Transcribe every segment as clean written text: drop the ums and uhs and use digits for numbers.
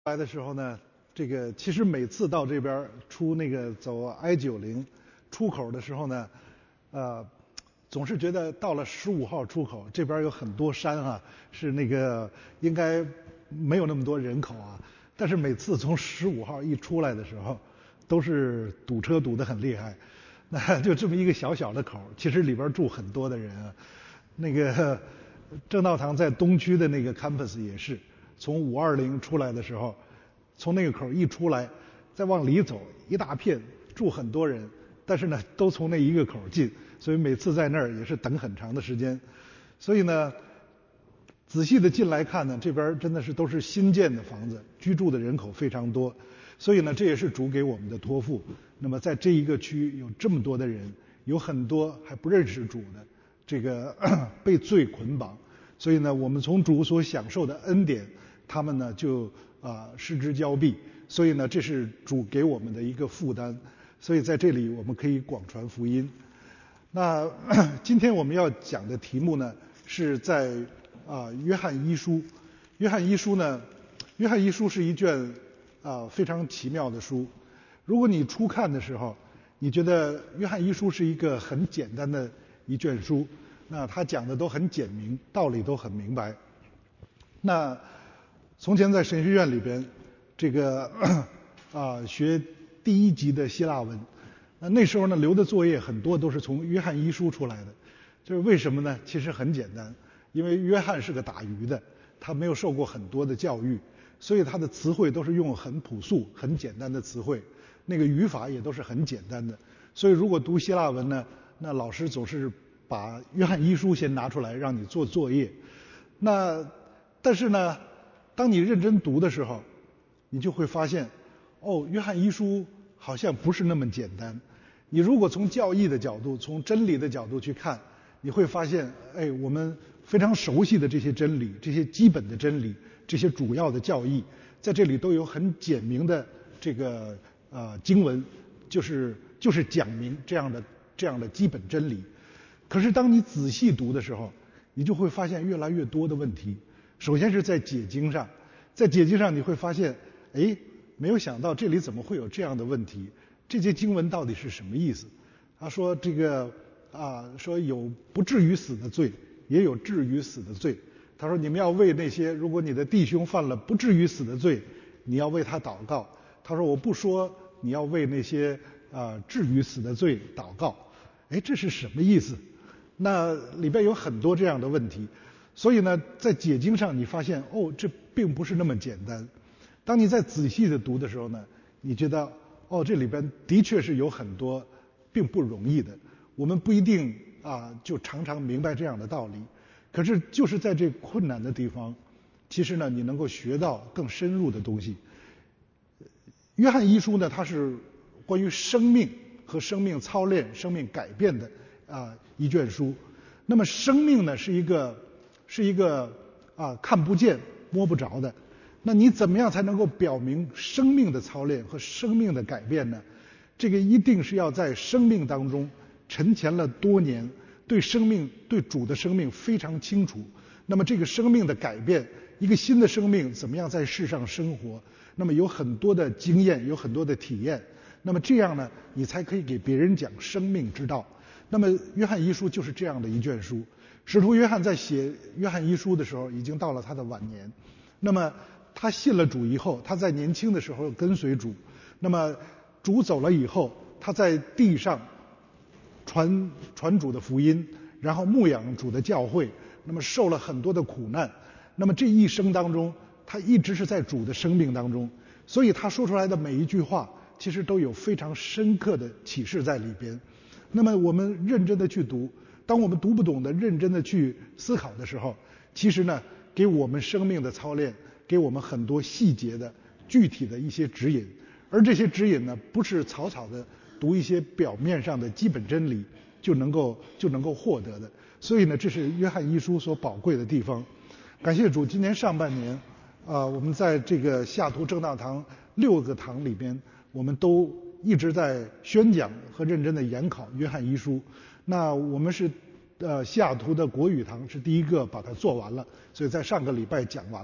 来的时候呢，这个其实每次到这边出那个走 I90出口的时候呢，总是觉得到了15号出口这边有很多山啊，是那个应该没有那么多人口啊，但是每次从15号一出来的时候，都是堵车堵得很厉害。那就这么一个小小的口，其实里边住很多的人啊。那个正道堂在东区的那个 campus 也是。从520出来的时候，从那个口一出来，再往里走，一大片住很多人，但是呢，都从那一个口进，所以每次在那儿也是等很长的时间。所以呢，仔细的进来看呢，这边真的是都是新建的房子，居住的人口非常多，所以呢，这也是主给我们的托付。那么在这一个区有这么多的人，有很多还不认识主的，这个被罪捆绑，所以呢，我们从主所享受的恩典。他们呢就失之交臂，所以呢这是主给我们的一个负担，所以在这里我们可以广传福音。那今天我们要讲的题目呢是在约翰一书。约翰一书呢，约翰一书是一卷非常奇妙的书。如果你初看的时候，你觉得约翰一书是一个很简单的一卷书，那他讲的都很简明，道理都很明白。那从前在神学院里边，这个学第一级的希腊文，那时候呢留的作业很多都是从约翰一书出来的。这是为什么呢？其实很简单，因为约翰是个打鱼的，他没有受过很多的教育，所以他的词汇都是用很朴素、很简单的词汇，那个语法也都是很简单的。所以如果读希腊文呢，那老师总是把约翰一书先拿出来让你做作业。但是呢，当你认真读的时候，你就会发现，约翰一书好像不是那么简单。你如果从教义的角度，从真理的角度去看，你会发现，我们非常熟悉的这些真理，这些基本的真理，这些主要的教义，在这里都有很简明的这个经文，就是讲明这样的基本真理。可是当你仔细读的时候，你就会发现越来越多的问题。首先是在解经上，在解经上你会发现，没有想到这里怎么会有这样的问题？这些经文到底是什么意思？他说这个说有不至于死的罪，也有至于死的罪。他说你们要为那些，如果你的弟兄犯了不至于死的罪，你要为他祷告。他说我不说你要为那些至于死的罪祷告。这是什么意思？那里边有很多这样的问题。所以呢，在解经上你发现，这并不是那么简单。当你在仔细的读的时候呢，你觉得，这里边的确是有很多并不容易的。我们不一定就常常明白这样的道理。可是就是在这困难的地方，其实呢，你能够学到更深入的东西。约翰一书呢，它是关于生命和生命操练、生命改变的一卷书。那么生命呢，是一个看不见摸不着的。那你怎么样才能够表明生命的操练和生命的改变呢？这个一定是要在生命当中沉潜了多年，对主的生命非常清楚。那么这个生命的改变，一个新的生命怎么样在世上生活，那么有很多的经验，有很多的体验。那么这样呢，你才可以给别人讲生命之道。那么约翰一书就是这样的一卷书。使徒约翰在写约翰一书的时候已经到了他的晚年。那么他信了主以后，他在年轻的时候跟随主。那么主走了以后，他在地上传主的福音，然后牧养主的教会，那么受了很多的苦难。那么这一生当中，他一直是在主的生命当中，所以他说出来的每一句话其实都有非常深刻的启示在里边。那么我们认真的去读，当我们读不懂的认真的去思考的时候，其实呢，给我们生命的操练，给我们很多细节的具体的一些指引。而这些指引呢，不是草草的读一些表面上的基本真理就能够获得的。所以呢，这是约翰一书所宝贵的地方。感谢主，今年上半年我们在这个西雅图正道堂6个堂里边，我们都一直在宣讲和认真的研考约翰一书。那我们是西雅图的国语堂是第一个把它做完了，所以在上个礼拜讲完了。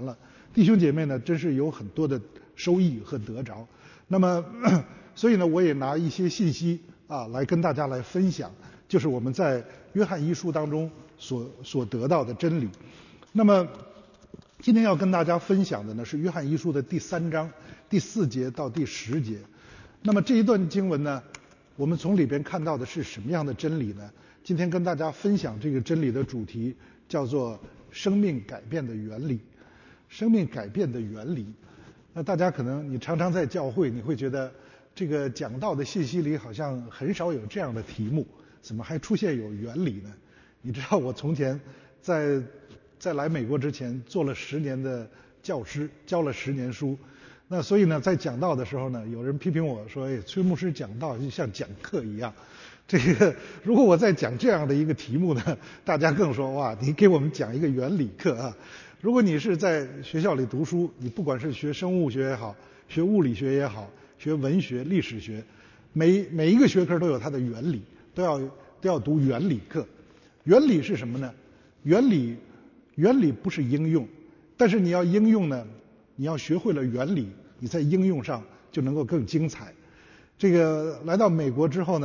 弟兄姐妹呢，真是有很多的收益和得着。那么，所以呢，我也拿一些信息来跟大家来分享，就是我们在约翰一书当中所得到的真理。那么，今天要跟大家分享的呢是约翰一书的第3章第4节到第10节。那么这一段经文呢，我们从里边看到的是什么样的真理呢？今天跟大家分享这个真理的主题叫做生命改变的原理。生命改变的原理，那大家可能你常常在教会，你会觉得这个讲道的信息里好像很少有这样的题目，怎么还出现有原理呢？你知道我从前在来美国之前做了10年的教师，教了10年书。那所以呢，在讲道的时候呢，有人批评我说：“哎，崔牧师讲道就像讲课一样。”这个如果我在讲这样的一个题目呢，大家更说：“哇，你给我们讲一个原理课啊！”如果你是在学校里读书，你不管是学生物学也好，学物理学也好，学文学、历史学，每一个学科都有它的原理，都要读原理课。原理是什么呢？原理不是应用，但是你要应用呢，你要学会了原理，你在应用上就能够更精彩。这个来到美国之后，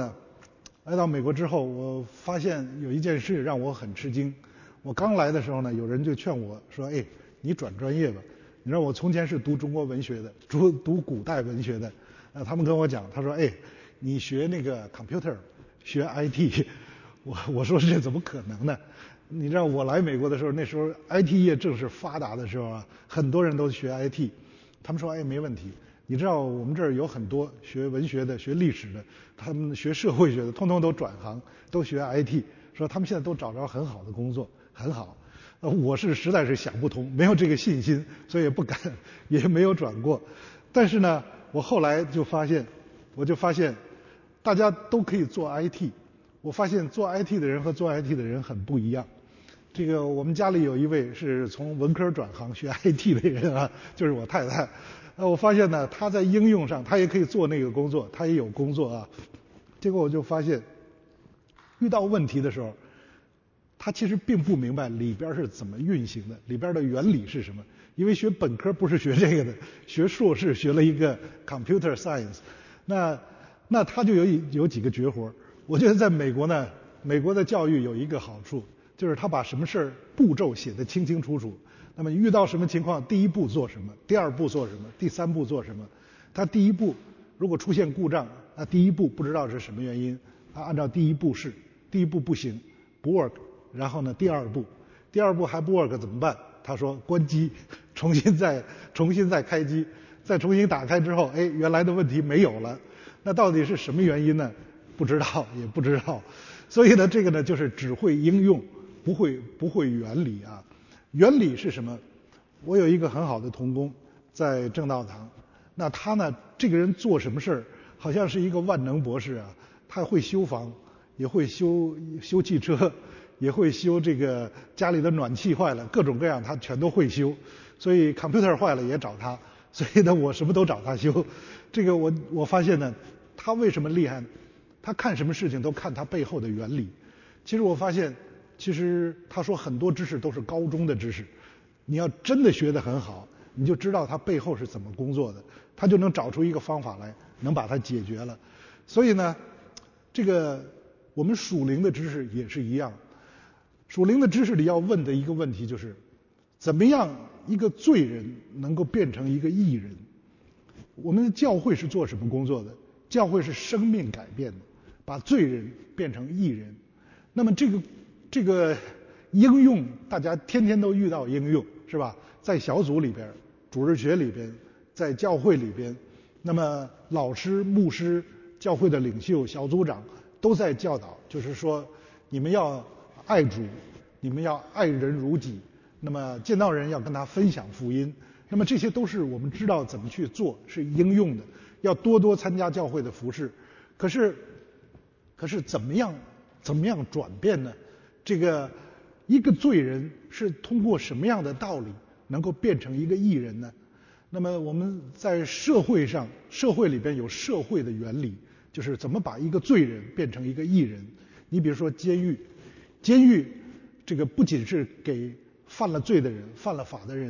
我发现有一件事让我很吃惊。我刚来的时候呢，有人就劝我说：“哎，你转专业吧。”你知道我从前是读中国文学的，读古代文学的。他们跟我讲，他说：“哎，你学那个 computer， 学 IT。”我说这怎么可能呢？你知道我来美国的时候，那时候 IT 业正是发达的时候啊，很多人都学 IT。他们说：“哎，没问题。”你知道我们这儿有很多学文学的、学历史的，他们学社会学的，通通都转行，都学 IT。说他们现在都找着很好的工作，很好。我是实在是想不通，没有这个信心，所以也不敢，也没有转过。但是呢，我后来就发现大家都可以做 IT。我发现做 IT 的人和做 IT 的人很不一样。这个我们家里有一位是从文科转行学 IT 的人啊，就是我太太。我发现呢，她在应用上，她也可以做那个工作，她也有工作啊。结果我就发现，遇到问题的时候，他其实并不明白里边是怎么运行的，里边的原理是什么。因为学本科不是学这个的，学硕士学了一个 computer science。那他就有几个绝活。我觉得在美国呢，美国的教育有一个好处，就是他把什么事儿步骤写得清清楚楚。那么遇到什么情况，第一步做什么，第2步做什么，第3步做什么。他第一步如果出现故障，那第一步不知道是什么原因，他按照第一步试，第一步不行，不 work。然后呢，第2步还不 work 怎么办？他说关机，重新再开机，再重新打开之后，哎，原来的问题没有了。那到底是什么原因呢？不知道，也不知道。所以呢，这个呢就是只会应用，不会原理啊。原理是什么？我有一个很好的同工在正道堂，那他呢，这个人做什么事儿，好像是一个万能博士啊。他会修房，也会修汽车。也会修这个家里的暖气坏了，各种各样他全都会修。所以 computer 坏了也找他，所以呢我什么都找他修。这个我发现呢，他为什么厉害呢？他看什么事情都看他背后的原理。其实我发现，其实他说很多知识都是高中的知识，你要真的学得很好，你就知道他背后是怎么工作的，他就能找出一个方法来，能把它解决了。所以呢，这个我们属灵的知识也是一样。属灵的知识里要问的一个问题就是，怎么样一个罪人能够变成一个义人？我们的教会是做什么工作的？教会是生命改变的，把罪人变成义人。那么这个应用，大家天天都遇到应用，是吧？在小组里边，主日学里边，在教会里边，那么老师、牧师、教会的领袖、小组长都在教导，就是说你们要爱主，你们要爱人如己，那么见到人要跟他分享福音。那么这些都是我们知道怎么去做，是应用的。要多多参加教会的服事。可是怎么样转变呢？这个一个罪人是通过什么样的道理能够变成一个义人呢？那么我们在社会上，社会里边有社会的原理，就是怎么把一个罪人变成一个义人。你比如说监狱这个不仅是给犯了罪的人、犯了法的人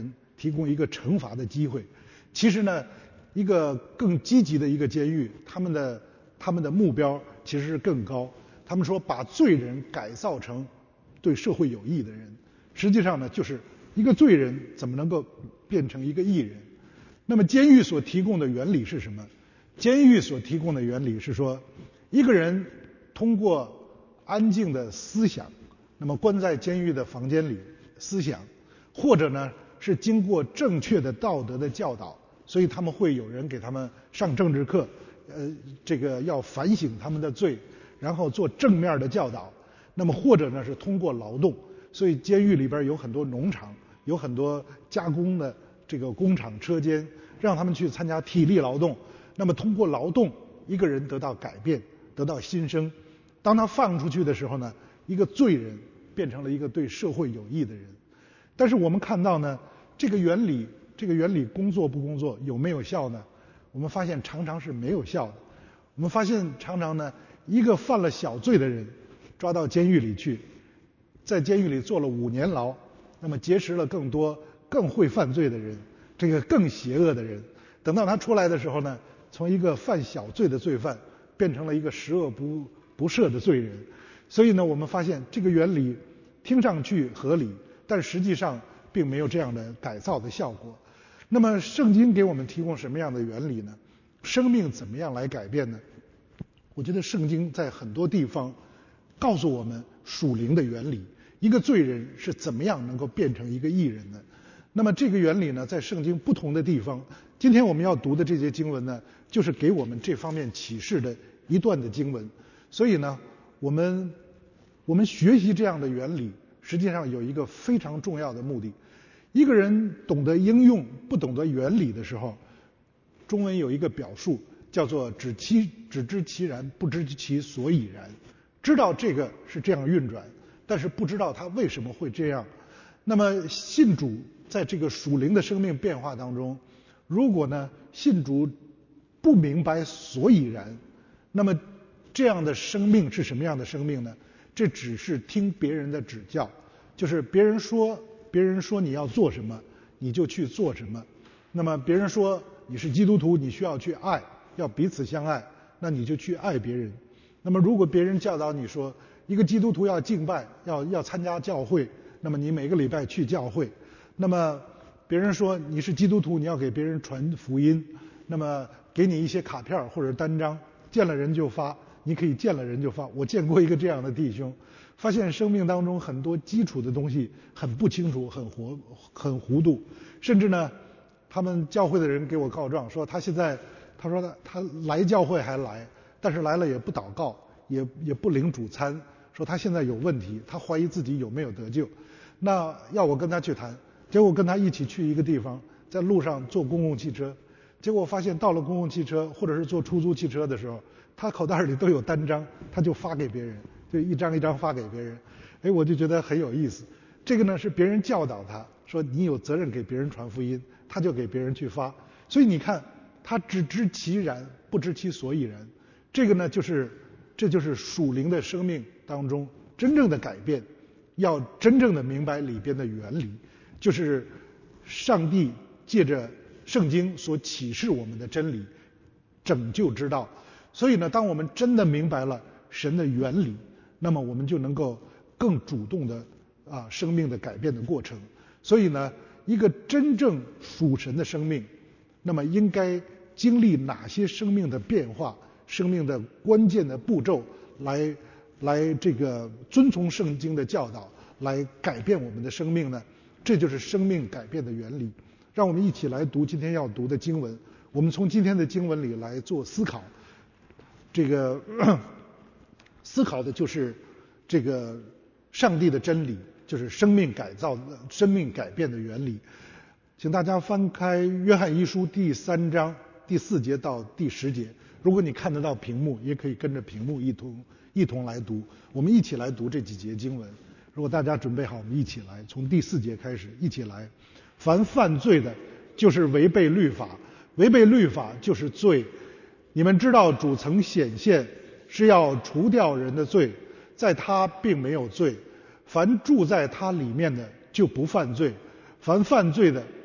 提供一个惩罚的机会。其实呢，一个更积极的一个监狱，他们的目标其实是更高。他们说把罪人改造成对社会有益的人，实际上呢，就是一个罪人怎么能够变成一个义人。那么监狱所提供的原理是什么？监狱所提供的原理是说，一个人通过安静的思想，那么关在监狱的房间里思想，或者呢是经过正确的道德的教导，所以他们会有人给他们上政治课，这个要反省他们的罪，然后做正面的教导。那么或者呢是通过劳动，所以监狱里边有很多农场，有很多加工的这个工厂车间，让他们去参加体力劳动。那么通过劳动，一个人得到改变，得到新生。当他放出去的时候呢，一个罪人变成了一个对社会有益的人。但是我们看到呢，这个原理工作不工作，有没有效呢？我们发现常常是没有效的。我们发现常常呢，一个犯了小罪的人抓到监狱里去，在监狱里坐了5年牢，那么结识了更多更会犯罪的人，这个更邪恶的人。等到他出来的时候呢，从一个犯小罪的罪犯变成了一个十恶不赦的罪人。所以呢，我们发现这个原理听上去合理，但实际上并没有这样的改造的效果。那么圣经给我们提供什么样的原理呢？生命怎么样来改变呢？我觉得圣经在很多地方告诉我们属灵的原理，一个罪人是怎么样能够变成一个义人的。那么这个原理呢，在圣经不同的地方，今天我们要读的这些经文呢，就是给我们这方面启示的一段的经文。所以呢，我们学习这样的原理，实际上有一个非常重要的目的。一个人懂得应用，不懂得原理的时候，中文有一个表述叫做只知其然，不知其所以然。知道这个是这样运转，但是不知道它为什么会这样。那么信主在这个属灵的生命变化当中，如果呢信主不明白所以然，那么这样的生命是什么样的生命呢？这只是听别人的指教，就是别人说你要做什么，你就去做什么。那么别人说你是基督徒，你需要去爱，要彼此相爱，那你就去爱别人。那么如果别人教导你说一个基督徒要敬拜，要参加教会，那么你每个礼拜去教会。那么别人说你是基督徒，你要给别人传福音，那么给你一些卡片或者单张，见了人就发，你可以见了人就发。我见过一个这样的弟兄，发现生命当中很多基础的东西很不清楚，很糊涂，甚至呢他们教会的人给我告状说，他说他来教会还来，但是来了也不祷告，也不领主餐，说他现在有问题，他怀疑自己有没有得救。那要我跟他去谈，结果跟他一起去一个地方，在路上坐公共汽车，结果发现到了公共汽车或者是坐出租汽车的时候，他口袋里都有单张，他就发给别人，就一张一张发给别人。我就觉得很有意思。这个呢是别人教导他说你有责任给别人传福音，他就给别人去发。所以你看，他只知其然，不知其所以然。这个呢这就是属灵的生命当中真正的改变。要真正的明白里边的原理，就是上帝借着圣经所启示我们的真理，拯救之道。所以呢，当我们真的明白了神的原理，那么我们就能够更主动的生命的改变的过程。所以呢，一个真正属神的生命，那么应该经历哪些生命的变化，生命的关键的步骤，来这个遵从圣经的教导，来改变我们的生命呢？这就是生命改变的原理。让我们一起来读今天要读的经文。我们从今天的经文里来做思考。这个思考的就是这个上帝的真理，就是生命改造、生命改变的原理。请大家翻开约翰一书第3章第4节到第10节。如果你看得到屏幕，也可以跟着屏幕一同来读。我们一起来读这几节经文。如果大家准备好，我们一起来，从第4节开始，一起来。凡犯罪的，就是违背律法，违背律法就是罪。你们知道主曾显现，是要除掉人的罪，在他并没有罪。凡住在他里面的，就不犯罪。凡犯罪的，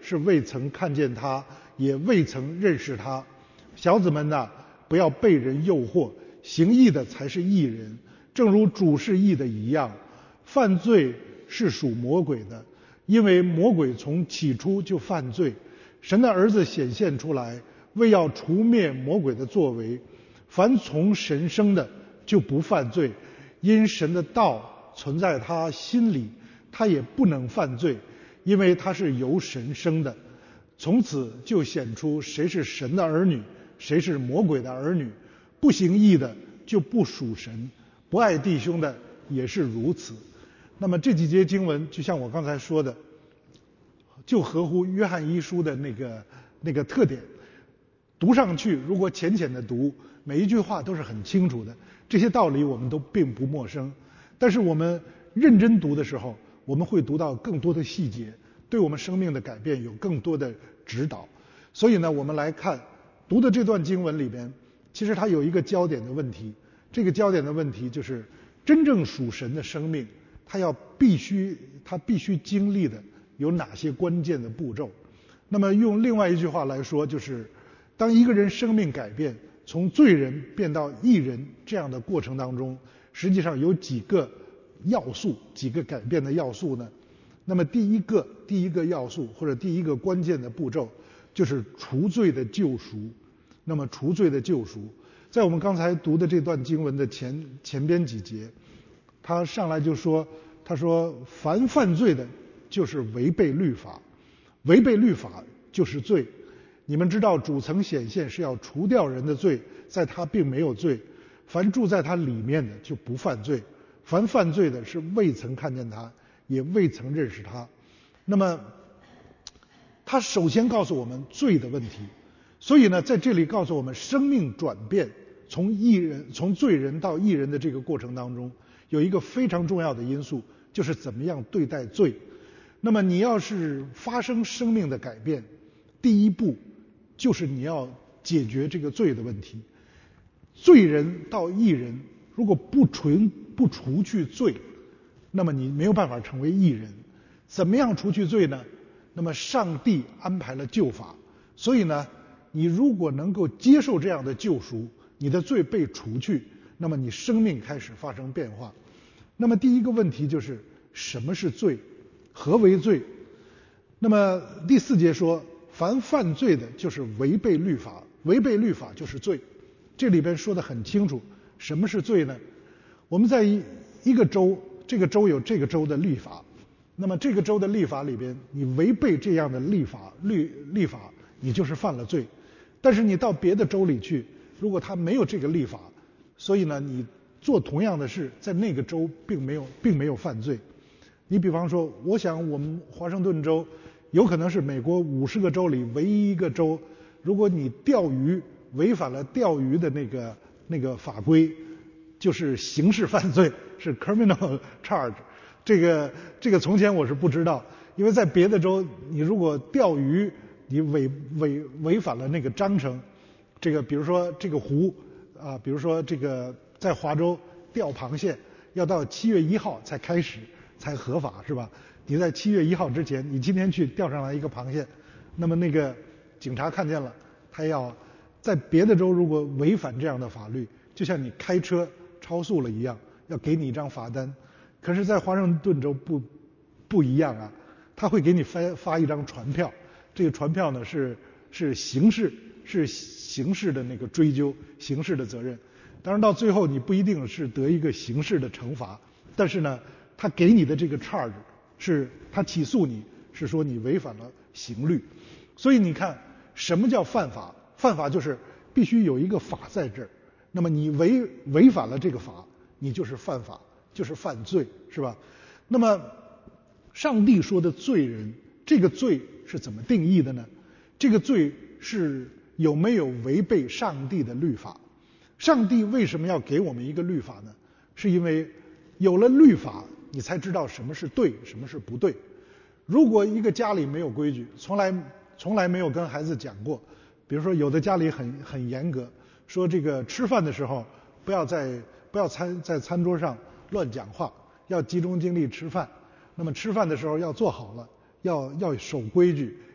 是未曾看见他，也未曾认识他。小子们呐，不要被人诱惑，行义的才是义人，正如主是义的一样。犯罪是属魔鬼的，因为魔鬼从起初就犯罪。神的儿子显现出来，为要除灭魔鬼的作为。凡从神生的就不犯罪，因神的道存在他心里，他也不能犯罪，因为他是由神生的。从此就显出谁是神的儿女，谁是魔鬼的儿女。不行义的就不属神，不爱弟兄的也是如此。那么这几节经文就像我刚才说的，就合乎约翰一书的那个特点。读上去如果浅浅的读，每一句话都是很清楚的，这些道理我们都并不陌生。但是我们认真读的时候，我们会读到更多的细节，对我们生命的改变有更多的指导。所以呢，我们来看读的这段经文里边，其实它有一个焦点的问题。这个焦点的问题就是真正属神的生命，它必须经历的有哪些关键的步骤。那么用另外一句话来说，就是当一个人生命改变，从罪人变到义人这样的过程当中，实际上有几个要素，几个改变的要素呢？那么第一个要素或者第一个关键的步骤就是除罪的救赎。那么除罪的救赎，在我们刚才读的这段经文的前边几节，他上来就说，他说凡犯罪的就是违背律法，违背律法就是罪。你们知道主曾显现是要除掉人的罪，在他并没有罪。凡住在他里面的就不犯罪，凡犯罪的是未曾看见他，也未曾认识他。那么他首先告诉我们罪的问题，所以呢在这里告诉我们生命转变，从罪人到义人的这个过程当中，有一个非常重要的因素，就是怎么样对待罪。那么你要是发生生命的改变，第一步就是你要解决这个罪的问题。罪人到义人，如果不除去罪，那么你没有办法成为义人。怎么样除去罪呢？那么上帝安排了救法，所以呢，你如果能够接受这样的救赎，你的罪被除去，那么你生命开始发生变化。那么第一个问题就是什么是罪？何为罪？那么第4节说，凡犯罪的就是违背律法，违背律法就是罪。这里边说得很清楚，什么是罪呢？我们在一个州，这个州有这个州的律法，那么这个州的律法里边，你违背这样的律法，你就是犯了罪。但是你到别的州里去，如果他没有这个律法，所以呢，你做同样的事，在那个州并没有犯罪。你比方说，我想我们华盛顿州有可能是美国50个州里唯一一个州，如果你钓鱼违反了钓鱼的那个法规，就是刑事犯罪，是 criminal charge。这个从前我是不知道，因为在别的州，你如果钓鱼你违反了那个章程，这个比如说这个湖啊，比如说这个在华州钓螃蟹，要到7月1号才开始才合法，是吧？你在7月1号之前，你今天去钓上来一个螃蟹，那么那个警察看见了，他要在别的州如果违反这样的法律，就像你开车超速了一样，要给你一张罚单。可是在华盛顿州不一样啊，他会给你发一张传票，这个传票呢是刑事的那个追究，刑事的责任。当然到最后你不一定是得一个刑事的惩罚，但是呢，他给你的这个 charge 是他起诉你是说你违反了刑律。所以你看什么叫犯法？犯法就是必须有一个法在这儿，那么你违反了这个法，你就是犯法，就是犯罪，是吧？那么上帝说的罪人，这个罪是怎么定义的呢？这个罪是有没有违背上帝的律法？上帝为什么要给我们一个律法呢？是因为有了律法，你才知道什么是对，什么是不对。如果一个家里没有规矩，从来没有跟孩子讲过，比如说有的家里很严格，说这个吃饭的时候不要在餐桌上乱讲话，要集中精力吃饭。那么吃饭的时候要做好了，要守规矩，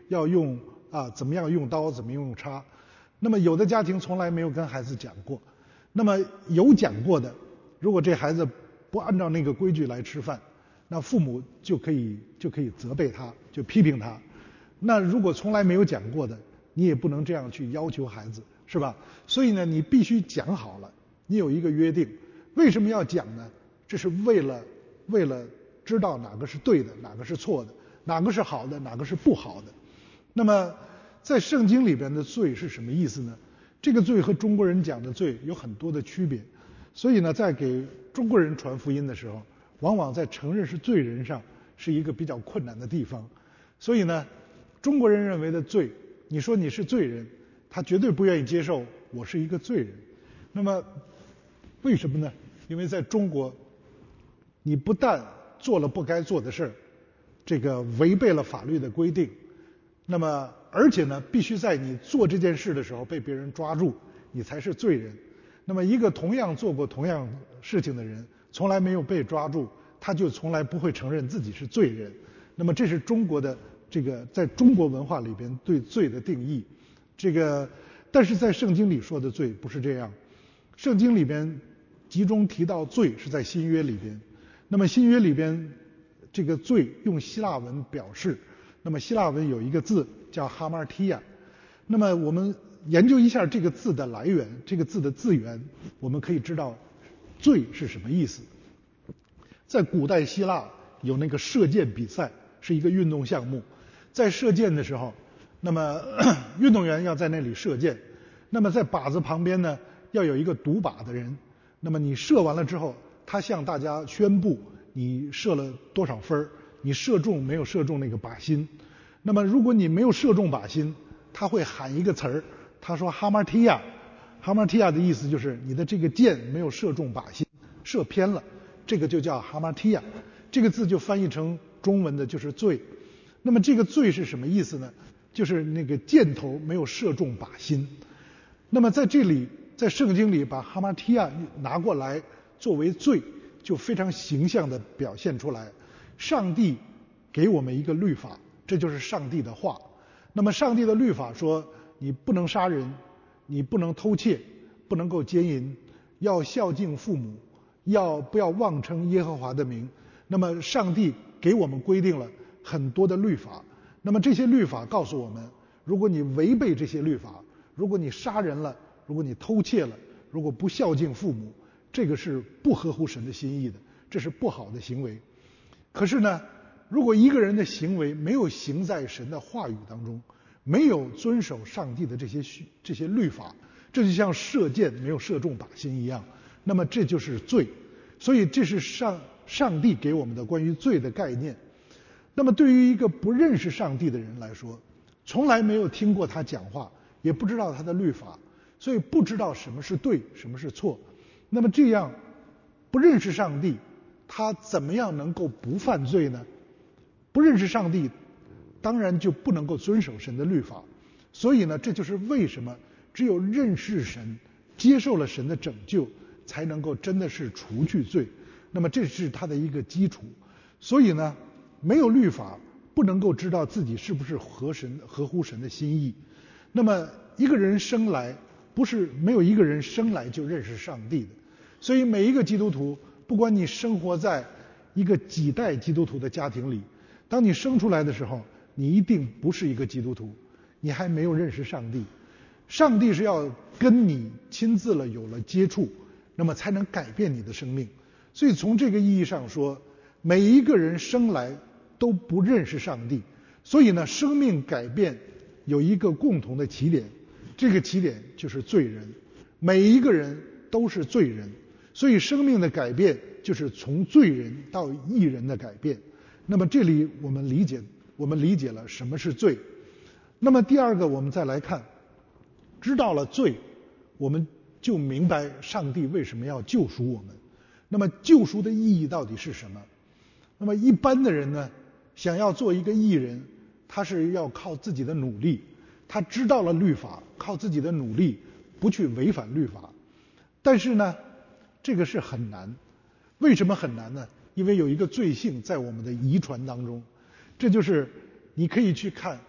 要用怎么样用刀，怎么样用叉。那么有的家庭从来没有跟孩子讲过，那么有讲过的，如果这孩子不按照那个规矩来吃饭，那父母就可以责备他，就批评他。那如果从来没有讲过的，你也不能这样去要求孩子，是吧？所以呢，你必须讲好了，你有一个约定。为什么要讲呢？这是为了知道哪个是对的，哪个是错的，哪个是好的，哪个是不好的。那么在圣经里边的罪是什么意思呢？这个罪和中国人讲的罪有很多的区别，所以呢，在给中国人传福音的时候，往往在承认是罪人上是一个比较困难的地方。所以呢，中国人认为的罪，你说你是罪人，他绝对不愿意接受我是一个罪人。那么为什么呢？因为在中国，你不但做了不该做的事儿，这个违背了法律的规定，那么而且呢，必须在你做这件事的时候被别人抓住，你才是罪人。那么一个同样做过同样事情的人，从来没有被抓住，他就从来不会承认自己是罪人。那么这是中国的这个在中国文化里边对罪的定义。但是在圣经里说的罪不是这样，圣经里边集中提到罪是在新约里边。那么新约里边这个罪用希腊文表示，那么希腊文有一个字叫哈马提亚。那么我们研究一下这个字的来源，这个字的字源，我们可以知道罪是什么意思。在古代希腊有那个射箭比赛，是一个运动项目。在射箭的时候，那么运动员要在那里射箭，那么在靶子旁边呢要有一个读靶的人，那么你射完了之后，他向大家宣布你射了多少分，你射中没有射中那个靶心。那么如果你没有射中靶心，他会喊一个词儿，他说哈马提亚。哈马提亚的意思就是你的这个箭没有射中靶心，射偏了，这个就叫哈马提亚。这个字就翻译成中文的就是罪。那么这个罪是什么意思呢？就是那个箭头没有射中靶心。那么在这里，在圣经里把哈马提亚拿过来作为罪，就非常形象地表现出来。上帝给我们一个律法，这就是上帝的话。那么上帝的律法说，你不能杀人，你不能偷窃，不能够奸淫，要孝敬父母，不要妄称耶和华的名。那么上帝给我们规定了很多的律法。那么这些律法告诉我们，如果你违背这些律法，如果你杀人了，如果你偷窃了，如果不孝敬父母，这个是不合乎神的心意的，这是不好的行为。可是呢，如果一个人的行为没有行在神的话语当中，没有遵守上帝的这些律法，这就像射箭没有射中靶心一样，那么这就是罪。所以这是上帝给我们的关于罪的概念。那么对于一个不认识上帝的人来说，从来没有听过他讲话，也不知道他的律法，所以不知道什么是对，什么是错。那么这样不认识上帝，他怎么样能够不犯罪呢？不认识上帝，当然就不能够遵守神的律法。所以呢，这就是为什么只有认识神，接受了神的拯救，才能够真的是除去罪。那么这是他的一个基础。所以呢，没有律法不能够知道自己是不是合乎神的心意。那么一个人生来没有一个人生来就认识上帝的。所以每一个基督徒，不管你生活在一个几代基督徒的家庭里，当你生出来的时候，你一定不是一个基督徒，你还没有认识上帝。上帝是要跟你亲自有了接触，那么才能改变你的生命。所以从这个意义上说，每一个人生来都不认识上帝。所以呢，生命改变有一个共同的起点，这个起点就是罪人。每一个人都是罪人，所以生命的改变就是从罪人到义人的改变。那么这里我们理解了什么是罪。那么第二个，我们再来看，知道了罪，我们就明白上帝为什么要救赎我们。那么救赎的意义到底是什么？那么一般的人呢，想要做一个义人，他是要靠自己的努力，他知道了律法，靠自己的努力不去违反律法。但是呢，这个是很难。为什么很难呢？因为有一个罪性在我们的遗传当中，这就是你可以去看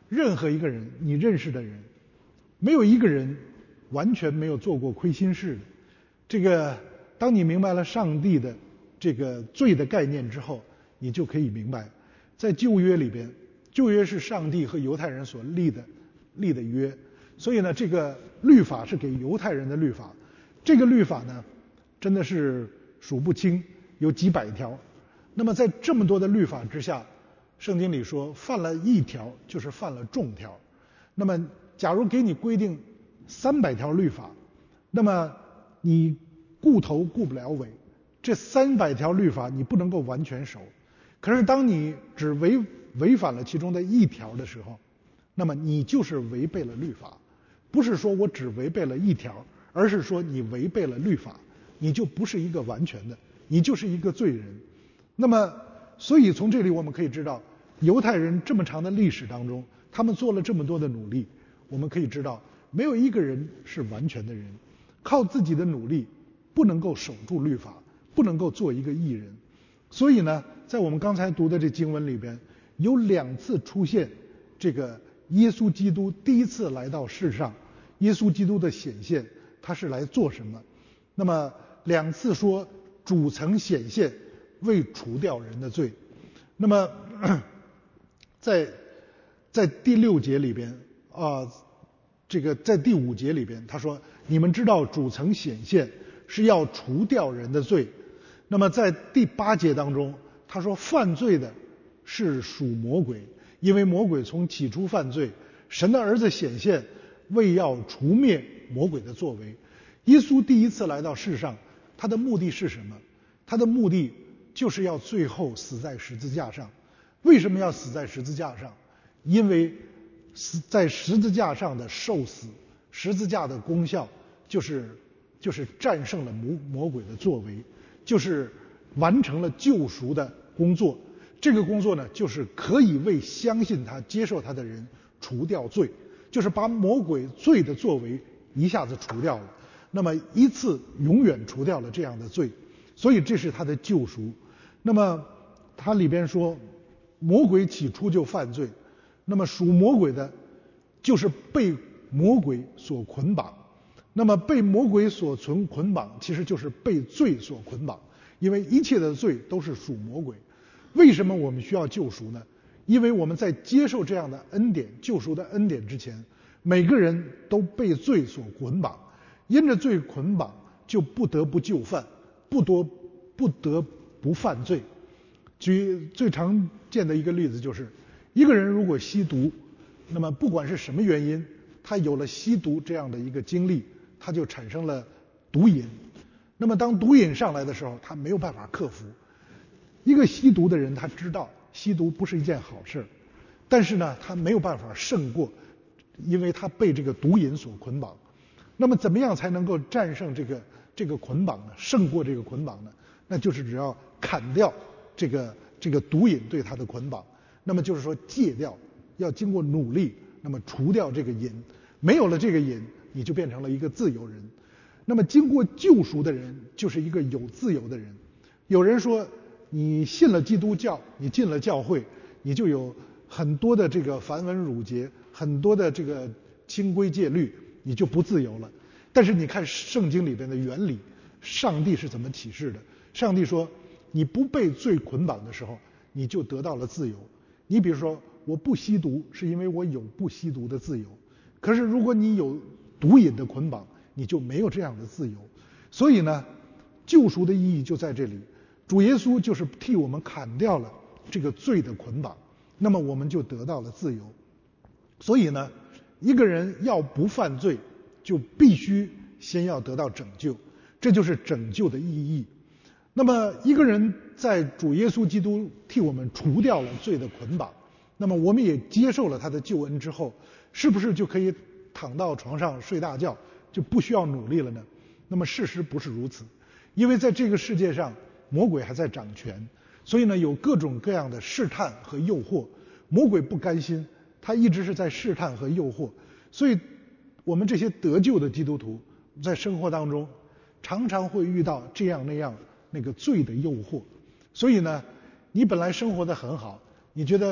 任何一个人，你认识的人，没有一个人完全没有做过亏心事的。这个，当你明白了上帝的这个罪的概念之后，你就可以明白，在旧约里边，旧约是上帝和犹太人所立的约，所以呢，这个律法是给犹太人的律法。这个律法呢，真的是数不清，有几百条。那么在这么多的律法之下，圣经里说，犯了一条就是犯了众条。那么，假如给你规定300条律法，那么你顾头顾不了尾，这300条律法你不能够完全守。可是当你只违反了其中的一条的时候，那么你就是违背了律法。不是说我只违背了一条，而是说你违背了律法，你就不是一个完全的，你就是一个罪人。那么，所以从这里我们可以知道，犹太人这么长的历史当中，他们做了这么多的努力，我们可以知道，没有一个人是完全的人，靠自己的努力不能够守住律法，不能够做一个义人。所以呢，在我们刚才读的这经文里边，有2次出现这个耶稣基督第一次来到世上，耶稣基督的显现，他是来做什么？那么2次说主曾显现，为除掉人的罪。那么在第6节里边这个在第5节里边，他说：“你们知道主曾显现，是要除掉人的罪。”那么在第8节当中，他说：“犯罪的是属魔鬼，因为魔鬼从起初犯罪。神的儿子显现，为要除灭魔鬼的作为。”耶稣第一次来到世上，他的目的是什么？他的目的就是要最后死在十字架上。为什么要死在十字架上？因为死在十字架上的受死，十字架的功效就是战胜了魔鬼的作为，就是完成了救赎的工作。这个工作呢，就是可以为相信他、接受他的人除掉罪，就是把魔鬼罪的作为一下子除掉了，那么一次永远除掉了这样的罪。所以这是他的救赎。那么他里边说，魔鬼起初就犯罪，那么属魔鬼的就是被魔鬼所捆绑。那么被魔鬼所捆绑，其实就是被罪所捆绑，因为一切的罪都是属魔鬼。为什么我们需要救赎呢？因为我们在接受这样的恩典、救赎的恩典之前，每个人都被罪所捆绑，因着罪捆绑，就不得不就范，不得不犯罪。举最常见的一个例子就是，一个人如果吸毒，那么不管是什么原因，他有了吸毒这样的一个经历，他就产生了毒瘾。那么当毒瘾上来的时候，他没有办法克服。一个吸毒的人，他知道吸毒不是一件好事，但是呢，他没有办法胜过，因为他被这个毒瘾所捆绑。那么怎么样才能够战胜这个捆绑呢？胜过这个捆绑呢？那就是只要砍掉这个毒瘾对他的捆绑，那么就是说戒掉，要经过努力，那么除掉这个瘾，没有了这个瘾，你就变成了一个自由人。那么经过救赎的人，就是一个有自由的人。有人说，你信了基督教，你进了教会，你就有很多的这个繁文缛节，很多的这个清规戒律，你就不自由了。但是你看圣经里边的原理，上帝是怎么启示的？上帝说，你不被罪捆绑的时候，你就得到了自由。你比如说，我不吸毒，是因为我有不吸毒的自由。可是如果你有毒瘾的捆绑，你就没有这样的自由。所以呢，救赎的意义就在这里。主耶稣就是替我们砍掉了这个罪的捆绑，那么我们就得到了自由。所以呢，一个人要不犯罪，就必须先要得到拯救，这就是拯救的意义。那么一个人在主耶稣基督替我们除掉了罪的捆绑，那么我们也接受了他的救恩之后，是不是就可以躺到床上睡大觉，就不需要努力了呢？那么事实不是如此，因为在这个世界上，魔鬼还在掌权，所以呢，有各种各样的试探和诱惑。魔鬼不甘心，他一直是在试探和诱惑。所以我们这些得救的基督徒在生活当中常常会遇到这样那样那个罪的诱惑。所以呢，你本来生活得很好，你觉得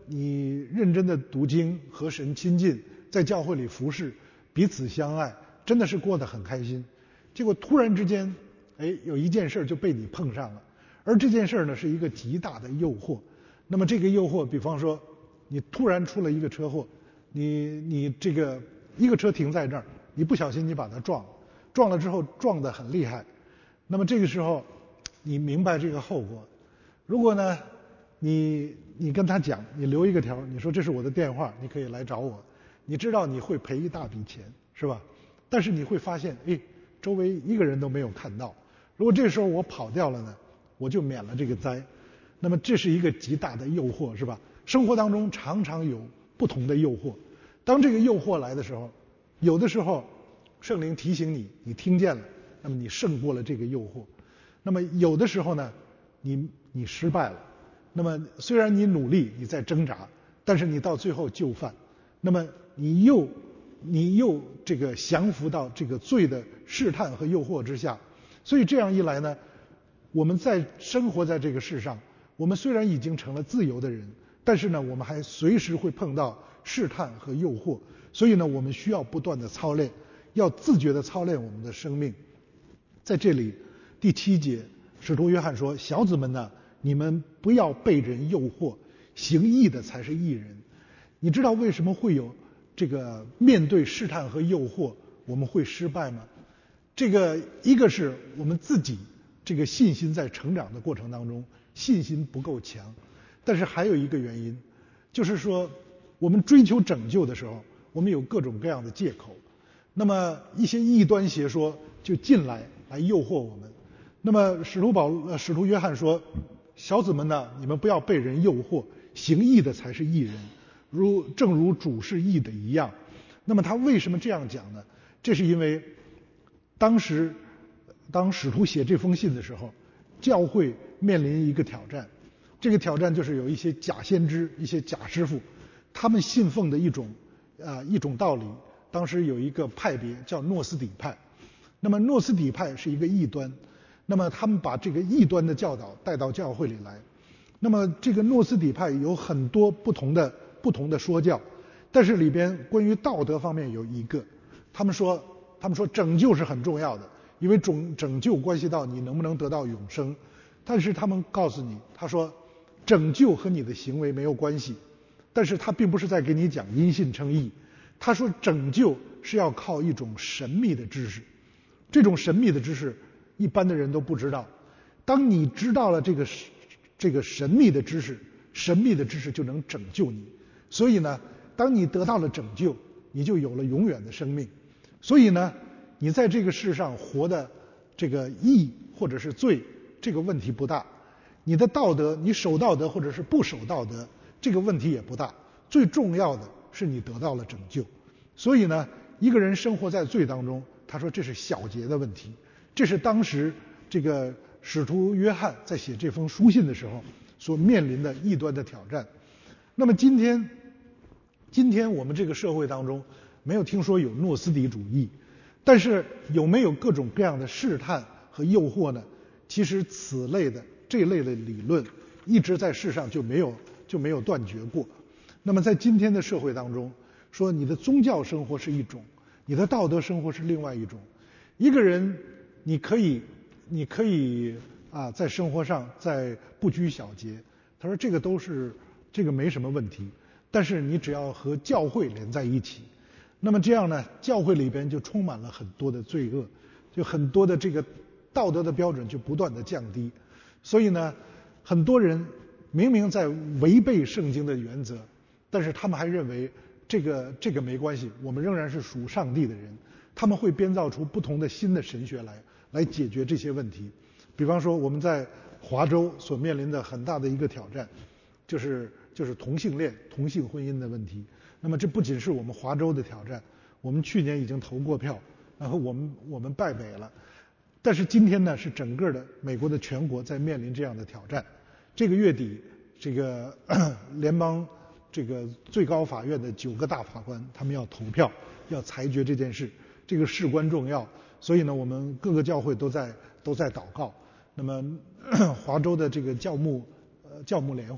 你认真的读经和神亲近，在教会里服侍，彼此相爱，真的是过得很开心。结果突然之间，有一件事就被你碰上了，而这件事呢是一个极大的诱惑。那么这个诱惑，比方说你突然出了一个车祸，你这个一个车停在这儿，你不小心你把它撞了之后撞得很厉害，那么这个时候你明白这个后果。如果呢你跟他讲，你留一个条，你说这是我的电话，你可以来找我，你知道你会赔一大笔钱，是吧？但是你会发现，周围一个人都没有看到。如果这时候我跑掉了呢，我就免了这个灾。那么这是一个极大的诱惑，是吧？生活当中常常有不同的诱惑，当这个诱惑来的时候，有的时候圣灵提醒你，你听见了，那么你胜过了这个诱惑。那么有的时候呢，你失败了，那么虽然你努力，你在挣扎，但是你到最后就范，那么你又这个降服到这个罪的试探和诱惑之下。所以这样一来呢，我们在生活在这个世上，我们虽然已经成了自由的人，但是呢，我们还随时会碰到试探和诱惑。所以呢，我们需要不断的操练，要自觉的操练我们的生命。在这里第7节，使徒约翰说：小子们呢，你们不要被人诱惑，行义的才是义人。你知道为什么会有这个面对试探和诱惑我们会失败吗？这个一个是我们自己这个信心在成长的过程当中信心不够强，但是还有一个原因，就是说我们追求拯救的时候，我们有各种各样的借口，那么一些异端邪说就进来诱惑我们。那么使徒约翰说：小子们呢，你们不要被人诱惑，行义的才是义人，正如主是义的一样。那么他为什么这样讲呢？这是因为当使徒写这封信的时候，教会面临一个挑战，这个挑战就是有一些假先知，一些假师傅，他们信奉的一种道理。当时有一个派别叫诺斯底派，那么诺斯底派是一个异端，那么他们把这个异端的教导带到教会里来。那么这个诺斯底派有很多不同的说教，但是里边关于道德方面有一个，他们说拯救是很重要的，因为拯救关系到你能不能得到永生。但是他们告诉你，他说拯救和你的行为没有关系，但是他并不是在给你讲因信称义。他说拯救是要靠一种神秘的知识，这种神秘的知识一般的人都不知道。当你知道了这个神秘的知识，神秘的知识就能拯救你。所以呢，当你得到了拯救，你就有了永远的生命。所以呢，你在这个世上活的这个义或者是罪，这个问题不大。你的道德，你守道德或者是不守道德，这个问题也不大。最重要的是你得到了拯救。所以呢，一个人生活在罪当中，他说这是小节的问题。这是当时这个使徒约翰在写这封书信的时候所面临的异端的挑战。那么今天我们这个社会当中没有听说有诺斯底主义，但是有没有各种各样的试探和诱惑呢？其实这类的理论一直在世上就没有断绝过。那么在今天的社会当中，说你的宗教生活是一种，你的道德生活是另外一种。一个人你可以在生活上在不拘小节，他说这个没什么问题，但是你只要和教会连在一起，那么这样呢，教会里边就充满了很多的罪恶，就很多的这个道德的标准就不断的降低。所以呢，很多人明明在违背圣经的原则，但是他们还认为这个没关系，我们仍然是属上帝的人。他们会编造出不同的新的神学来解决这些问题。比方说我们在华州所面临的很大的一个挑战，就是同性恋、同性婚姻的问题。那么这不仅是我们华州的挑战，我们去年已经投过票，然后我们败北了。但是今天呢，是整个的美国的全国在面临这样的挑战。这个月底，这个联邦这个最高法院的9个大法官，他们要投票，要裁决这件事。这个事关重要，所以呢，我们各个教会都在祷告。那么华州的这个教牧联会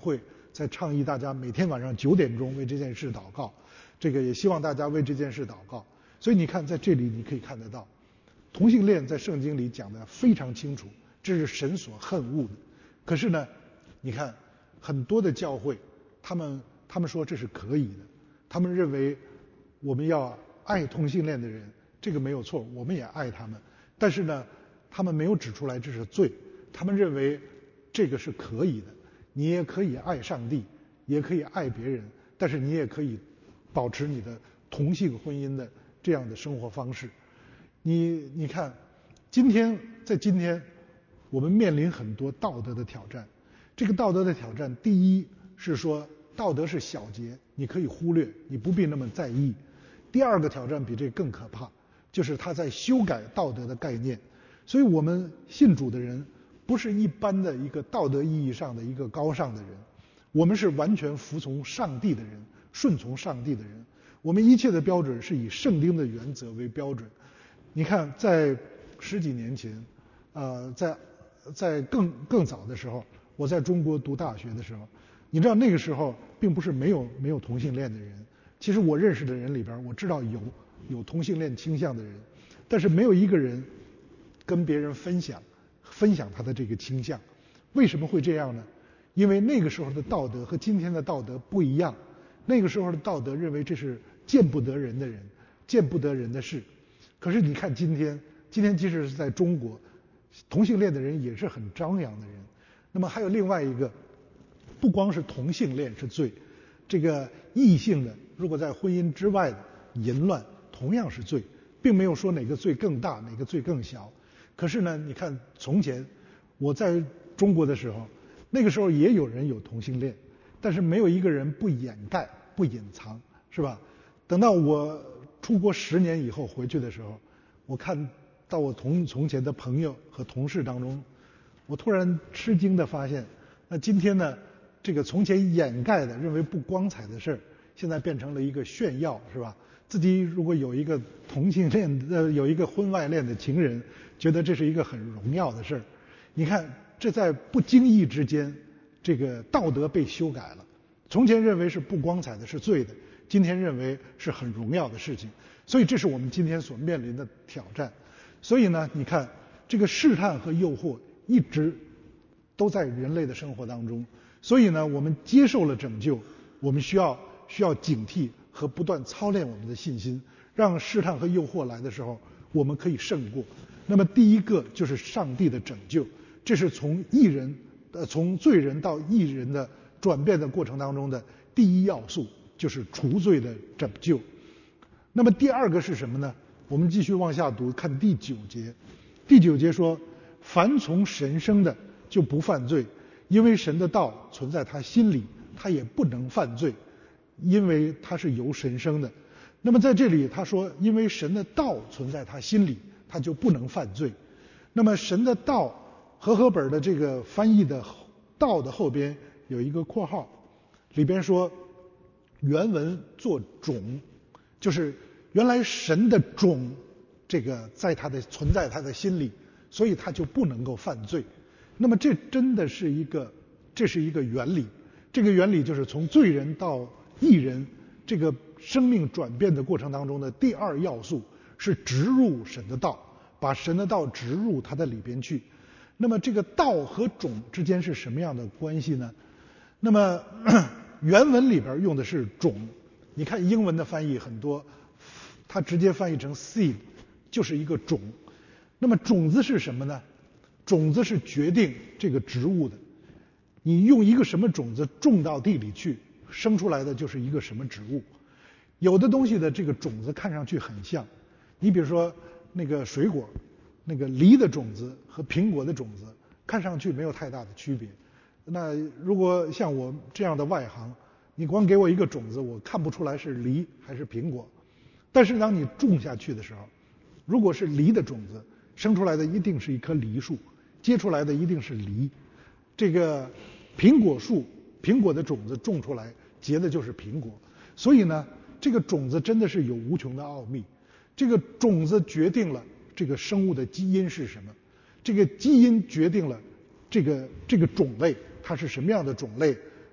在倡议大家每天晚上9点钟为这件事祷告，这个也希望大家为这件事祷告。所以你看，在这里你可以看得到，同性恋在圣经里讲得非常清楚，这是神所恨恶的。可是呢，你看很多的教会，他们说这是可以的，他们认为我们要爱同性恋的人，这个没有错，我们也爱他们。但是呢，他们没有指出来这是罪，他们认为这个是可以的，你也可以爱上帝，也可以爱别人，但是你也可以保持你的同性婚姻的这样的生活方式。你看，今天我们面临很多道德的挑战。这个道德的挑战，第一是说道德是小节，你可以忽略，你不必那么在意。第二个挑战比这更可怕，就是他在修改道德的概念。所以我们信主的人不是一般的一个道德意义上的一个高尚的人，我们是完全服从上帝的人，顺从上帝的人。我们一切的标准是以圣经的原则为标准。你看，在10几年前，在更早的时候，我在中国读大学的时候，你知道那个时候并不是没有同性恋的人。其实我认识的人里边，我知道有同性恋倾向的人，但是没有一个人跟别人分享他的这个倾向。为什么会这样呢？因为那个时候的道德和今天的道德不一样。那个时候的道德认为这是见不得人的人，见不得人的事。可是你看今天即使是在中国，同性恋的人也是很张扬的人。那么还有另外一个，不光是同性恋是罪，这个异性的如果在婚姻之外的淫乱同样是罪，并没有说哪个罪更大，哪个罪更小。可是呢，你看从前我在中国的时候，那个时候也有人有同性恋，但是没有一个人不掩盖不隐藏，是吧？等到我出国10年以后回去的时候，我看到我从前的朋友和同事当中，我突然吃惊地发现，那今天呢，这个从前掩盖的认为不光彩的事儿，现在变成了一个炫耀，是吧？自己如果有一个同性恋有一个婚外恋的情人，觉得这是一个很荣耀的事儿。你看，这在不经意之间，这个道德被修改了。从前认为是不光彩的，是罪的，今天认为是很荣耀的事情。所以这是我们今天所面临的挑战。所以呢，你看这个试探和诱惑一直都在人类的生活当中。所以呢，我们接受了拯救，我们需要警惕和不断操练我们的信心，让试探和诱惑来的时候，我们可以胜过。那么第一个就是上帝的拯救，这是从罪人到义人的转变的过程当中的第一要素，就是除罪的拯救。那么第二个是什么呢？我们继续往下读，看第9节。第9节说，凡从神生的就不犯罪，因为神的道存在他心里，他也不能犯罪，因为他是由神生的。那么在这里他说，因为神的道存在他心里，他就不能犯罪。那么神的道，和合本的这个翻译的道的后边有一个括号，里边说原文做种，就是原来神的种这个存在他的心里，所以他就不能够犯罪。那么这真的是这是一个原理。这个原理就是从罪人到义人这个生命转变的过程当中的第二要素是植入神的道，把神的道植入它的里边去。那么这个道和种之间是什么样的关系呢？那么原文里边用的是种，你看英文的翻译很多，它直接翻译成 seed， 就是一个种。那么种子是什么呢？种子是决定这个植物的。你用一个什么种子种到地里去，生出来的就是一个什么植物。有的东西的这个种子看上去很像，你比如说那个水果，那个梨的种子和苹果的种子看上去没有太大的区别。那如果像我这样的外行，你光给我一个种子，我看不出来是梨还是苹果。但是当你种下去的时候，如果是梨的种子，生出来的一定是一棵梨树，结出来的一定是梨。这个苹果树，苹果的种子种出来结的就是苹果。所以呢，这个种子真的是有无穷的奥秘。这个种子决定了这个生物的基因是什么，这个基因决定了这个种类它是什么样的种类，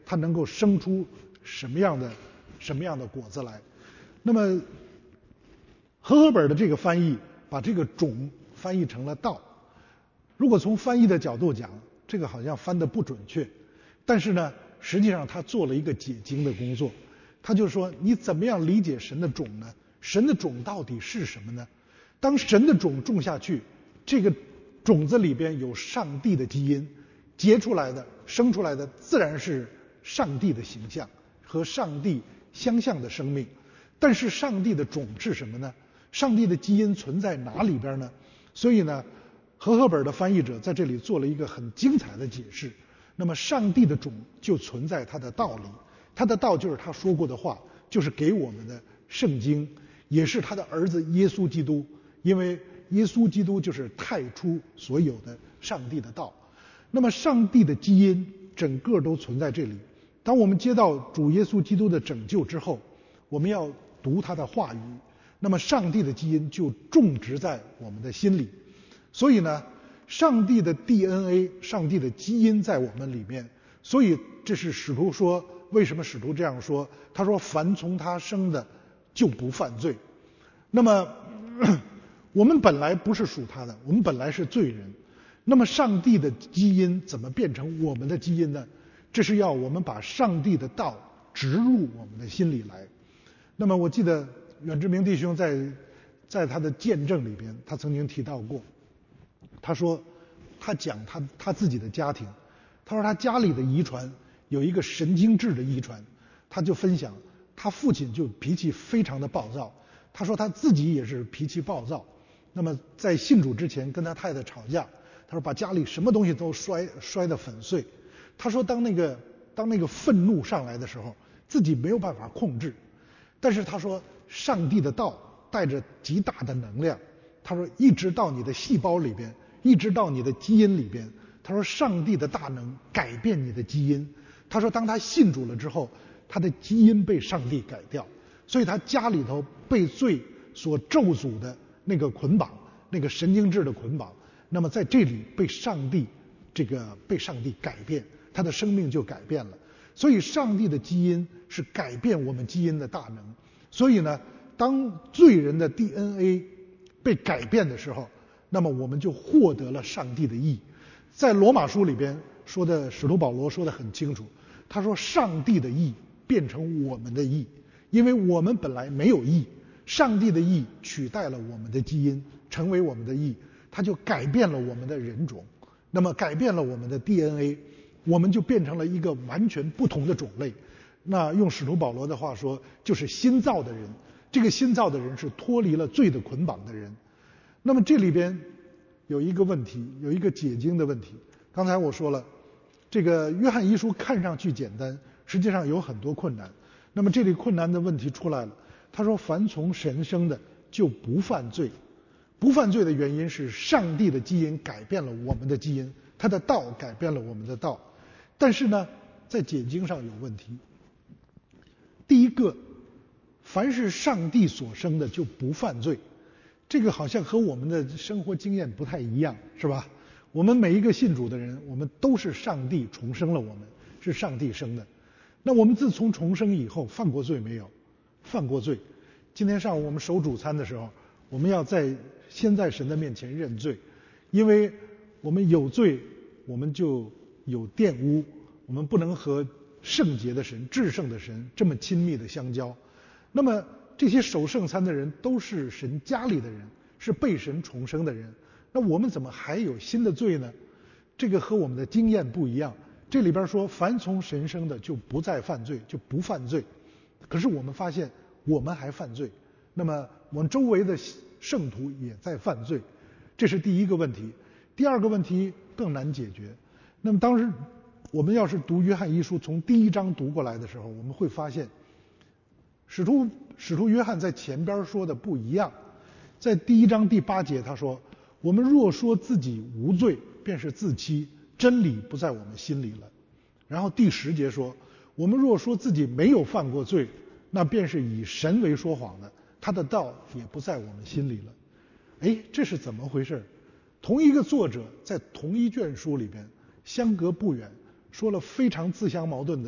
它能够生出什么样的果子来。那么和合本的这个翻译把这个种翻译成了道。如果从翻译的角度讲，这个好像翻得不准确，但是呢，实际上他做了一个解经的工作。他就说，你怎么样理解神的种呢？神的种到底是什么呢？当神的种种下去，这个种子里边有上帝的基因，结出来的、生出来的自然是上帝的形象和上帝相像的生命。但是上帝的种是什么呢？上帝的基因存在哪里边呢？所以呢，和合本的翻译者在这里做了一个很精彩的解释。那么上帝的种就存在他的道里，他的道就是他说过的话，就是给我们的圣经，也是他的儿子耶稣基督，因为耶稣基督就是太初所有的上帝的道。那么上帝的基因整个都存在这里。当我们接到主耶稣基督的拯救之后，我们要读他的话语，那么上帝的基因就种植在我们的心里。所以呢，上帝的 DNA， 上帝的基因在我们里面。所以这是使徒说，为什么使徒这样说？他说凡从他生的就不犯罪。那么我们本来不是属他的，我们本来是罪人。那么上帝的基因怎么变成我们的基因呢？这是要我们把上帝的道植入我们的心里来。那么我记得远志明弟兄在他的见证里边，他曾经提到过，他说他讲他自己的家庭，他说他家里的遗传有一个神经质的遗传，他就分享他父亲就脾气非常的暴躁，他说他自己也是脾气暴躁。那么在信主之前跟他太太吵架，他说把家里什么东西都摔得粉碎。他说当那个愤怒上来的时候，自己没有办法控制。但是他说上帝的道带着极大的能量，他说一直到你的细胞里边，一直到你的基因里边。他说上帝的大能改变你的基因。他说当他信主了之后，他的基因被上帝改掉，所以他家里头被罪所咒诅的那个捆绑，那个神经质的捆绑，那么在这里被上帝改变，他的生命就改变了。所以上帝的基因是改变我们基因的大能。所以呢，当罪人的 DNA 被改变的时候，那么我们就获得了上帝的义。在罗马书里边说的，使徒保罗说得很清楚，他说上帝的义变成我们的义，因为我们本来没有义，上帝的义取代了我们的基因，成为我们的义，他就改变了我们的人种，那么改变了我们的 DNA， 我们就变成了一个完全不同的种类。那用使徒保罗的话说，就是新造的人。这个新造的人是脱离了罪的捆绑的人。那么这里边有一个问题，有一个解经的问题。刚才我说了，这个约翰一书看上去简单，实际上有很多困难。那么这里困难的问题出来了，他说凡从神生的就不犯罪。不犯罪的原因是上帝的基因改变了我们的基因，他的道改变了我们的道。但是呢，在解经上有问题。第一个，凡是上帝所生的就不犯罪，这个好像和我们的生活经验不太一样，是吧？我们每一个信主的人，我们都是上帝重生了我们，是上帝生的。那我们自从重生以后犯过罪没有？犯过罪。今天上午我们守主餐的时候，我们要先在神的面前认罪，因为我们有罪，我们就有玷污，我们不能和圣洁的神、至圣的神这么亲密的相交。那么这些守圣餐的人都是神家里的人，是被神重生的人，那我们怎么还有新的罪呢？这个和我们的经验不一样。这里边说凡从神生的就不再犯罪，就不犯罪。可是我们发现我们还犯罪，那么我们周围的圣徒也在犯罪，这是第一个问题。第二个问题更难解决。那么当时我们要是读约翰一书从第一章读过来的时候，我们会发现使徒约翰在前边说的不一样。在第一章第8节他说，我们若说自己无罪，便是自欺，真理不在我们心里了。然后第10节说，我们若说自己没有犯过罪，那便是以神为说谎的，他的道也不在我们心里了。哎，这是怎么回事？同一个作者在同一卷书里边相隔不远说了非常自相矛盾的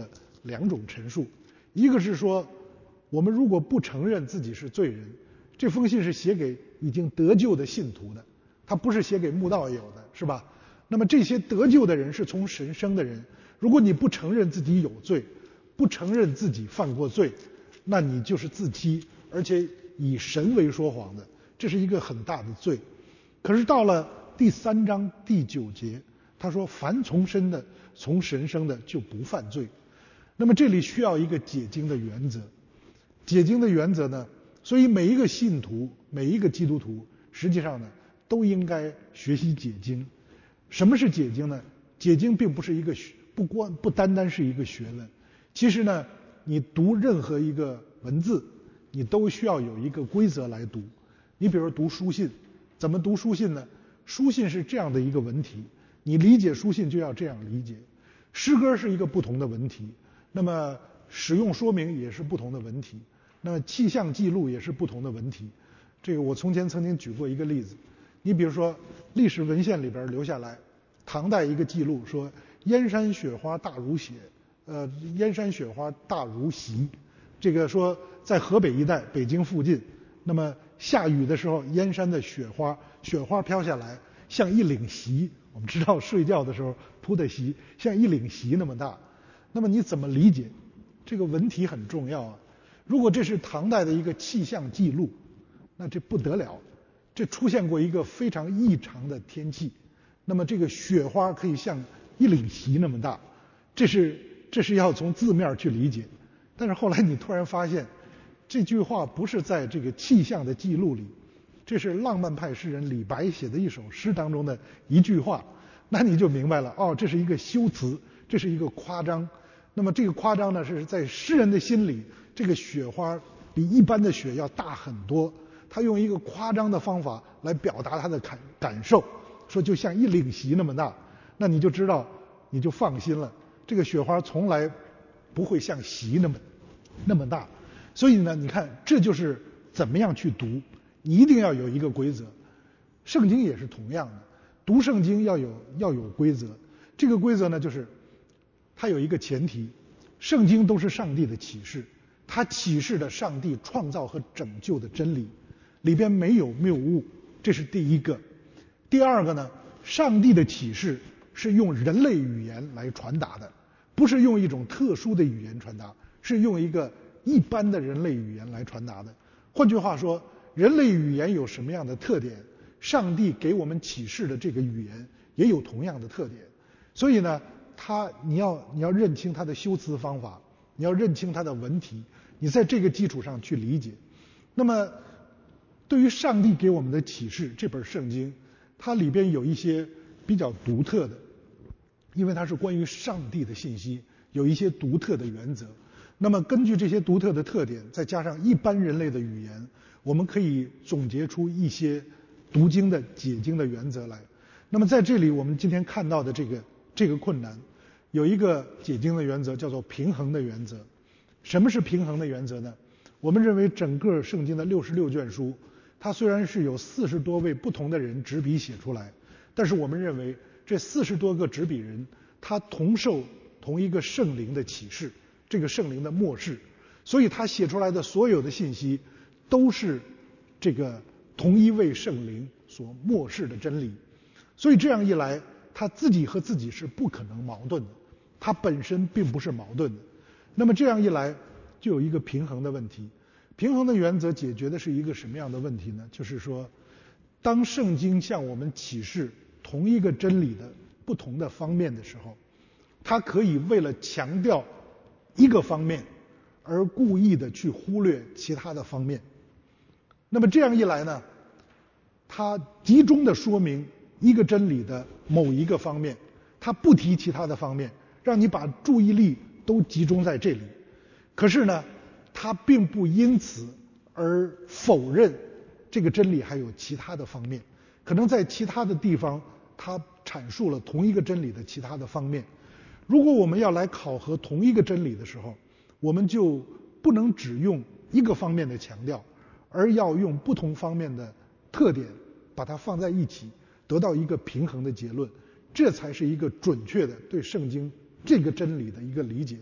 两种陈述，一个是说我们如果不承认自己是罪人，这封信是写给已经得救的信徒的，它不是写给慕道友的，是吧？那么这些得救的人是从神生的人，如果你不承认自己有罪，不承认自己犯过罪，那你就是自欺，而且以神为说谎的，这是一个很大的罪。可是到了第3章第9节，他说凡从神生的就不犯罪。那么这里需要一个解经的原则，解经的原则呢，所以每一个信徒，每一个基督徒，实际上呢都应该学习解经。什么是解经呢？解经并不是一个不单单是一个学问。其实呢，你读任何一个文字，你都需要有一个规则来读。你比如读书信，怎么读书信呢？书信是这样的一个文体，你理解书信就要这样理解。诗歌是一个不同的文体，那么使用说明也是不同的文体，那么气象记录也是不同的文体。这个我从前曾经举过一个例子，你比如说历史文献里边留下来，唐代一个记录说燕山雪花大如血，燕山雪花大如席。这个说在河北一带，北京附近，那么下雨的时候，燕山的雪花飘下来，像一领席。我们知道睡觉的时候铺的席，像一领席那么大。那么你怎么理解？这个文体很重要啊。如果这是唐代的一个气象记录，那这不得了，这出现过一个非常异常的天气，那么这个雪花可以像一领席那么大，这是要从字面去理解。但是后来你突然发现，这句话不是在这个气象的记录里，这是浪漫派诗人李白写的一首诗当中的一句话，那你就明白了，哦，这是一个修辞，这是一个夸张。那么这个夸张呢，是在诗人的心里，这个雪花比一般的雪要大很多，他用一个夸张的方法来表达他的感受，说就像一领席那么大，那你就知道，你就放心了，这个雪花从来不会像席那么大。所以呢，你看这就是怎么样去读，你一定要有一个规则。圣经也是同样的，读圣经要有规则。这个规则呢，就是它有一个前提，圣经都是上帝的启示，它启示的上帝创造和拯救的真理，里边没有谬误，这是第一个。第二个呢，上帝的启示是用人类语言来传达的，不是用一种特殊的语言传达，是用一个一般的人类语言来传达的。换句话说，人类语言有什么样的特点，上帝给我们启示的这个语言也有同样的特点。所以呢，你要认清它的修辞方法，你要认清它的文体，你在这个基础上去理解。那么对于上帝给我们的启示，这本圣经它里边有一些比较独特的，因为它是关于上帝的信息，有一些独特的原则。那么根据这些独特的特点，再加上一般人类的语言，我们可以总结出一些读经的解经的原则来。那么在这里我们今天看到的这个困难，有一个解经的原则叫做平衡的原则。什么是平衡的原则呢？我们认为整个圣经的66卷书，它虽然是有40多位不同的人执笔写出来，但是我们认为这40多个执笔人，他同受同一个圣灵的启示，这个圣灵的默示，所以他写出来的所有的信息都是这个同一位圣灵所默示的真理。所以这样一来，他自己和自己是不可能矛盾的，他本身并不是矛盾的。那么这样一来，就有一个平衡的问题。平衡的原则解决的是一个什么样的问题呢？就是说，当圣经向我们启示同一个真理的不同的方面的时候，它可以为了强调一个方面而故意的去忽略其他的方面。那么这样一来呢，它集中的说明一个真理的某一个方面，它不提其他的方面，让你把注意力都集中在这里。可是呢，它并不因此而否认这个真理还有其他的方面，可能在其他的地方它阐述了同一个真理的其他的方面。如果我们要来考核同一个真理的时候，我们就不能只用一个方面的强调，而要用不同方面的特点把它放在一起，得到一个平衡的结论，这才是一个准确的对圣经这个真理的一个理解。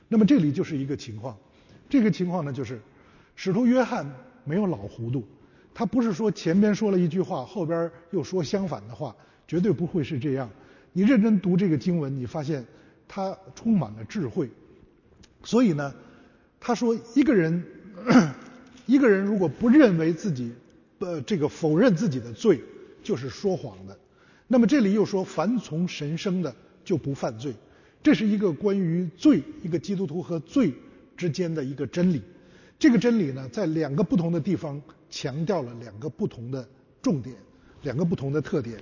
那么这里就是一个情况，这个情况呢就是使徒约翰没有老糊涂，他不是说前边说了一句话，后边又说相反的话，绝对不会是这样。你认真读这个经文，你发现他充满了智慧。所以呢，他说一个人如果不认为自己这个否认自己的罪，就是说谎的。那么这里又说凡从神生的就不犯罪，这是一个关于罪，一个基督徒和罪之间的一个真理。这个真理呢，在两个不同的地方强调了两个不同的重点，两个不同的特点。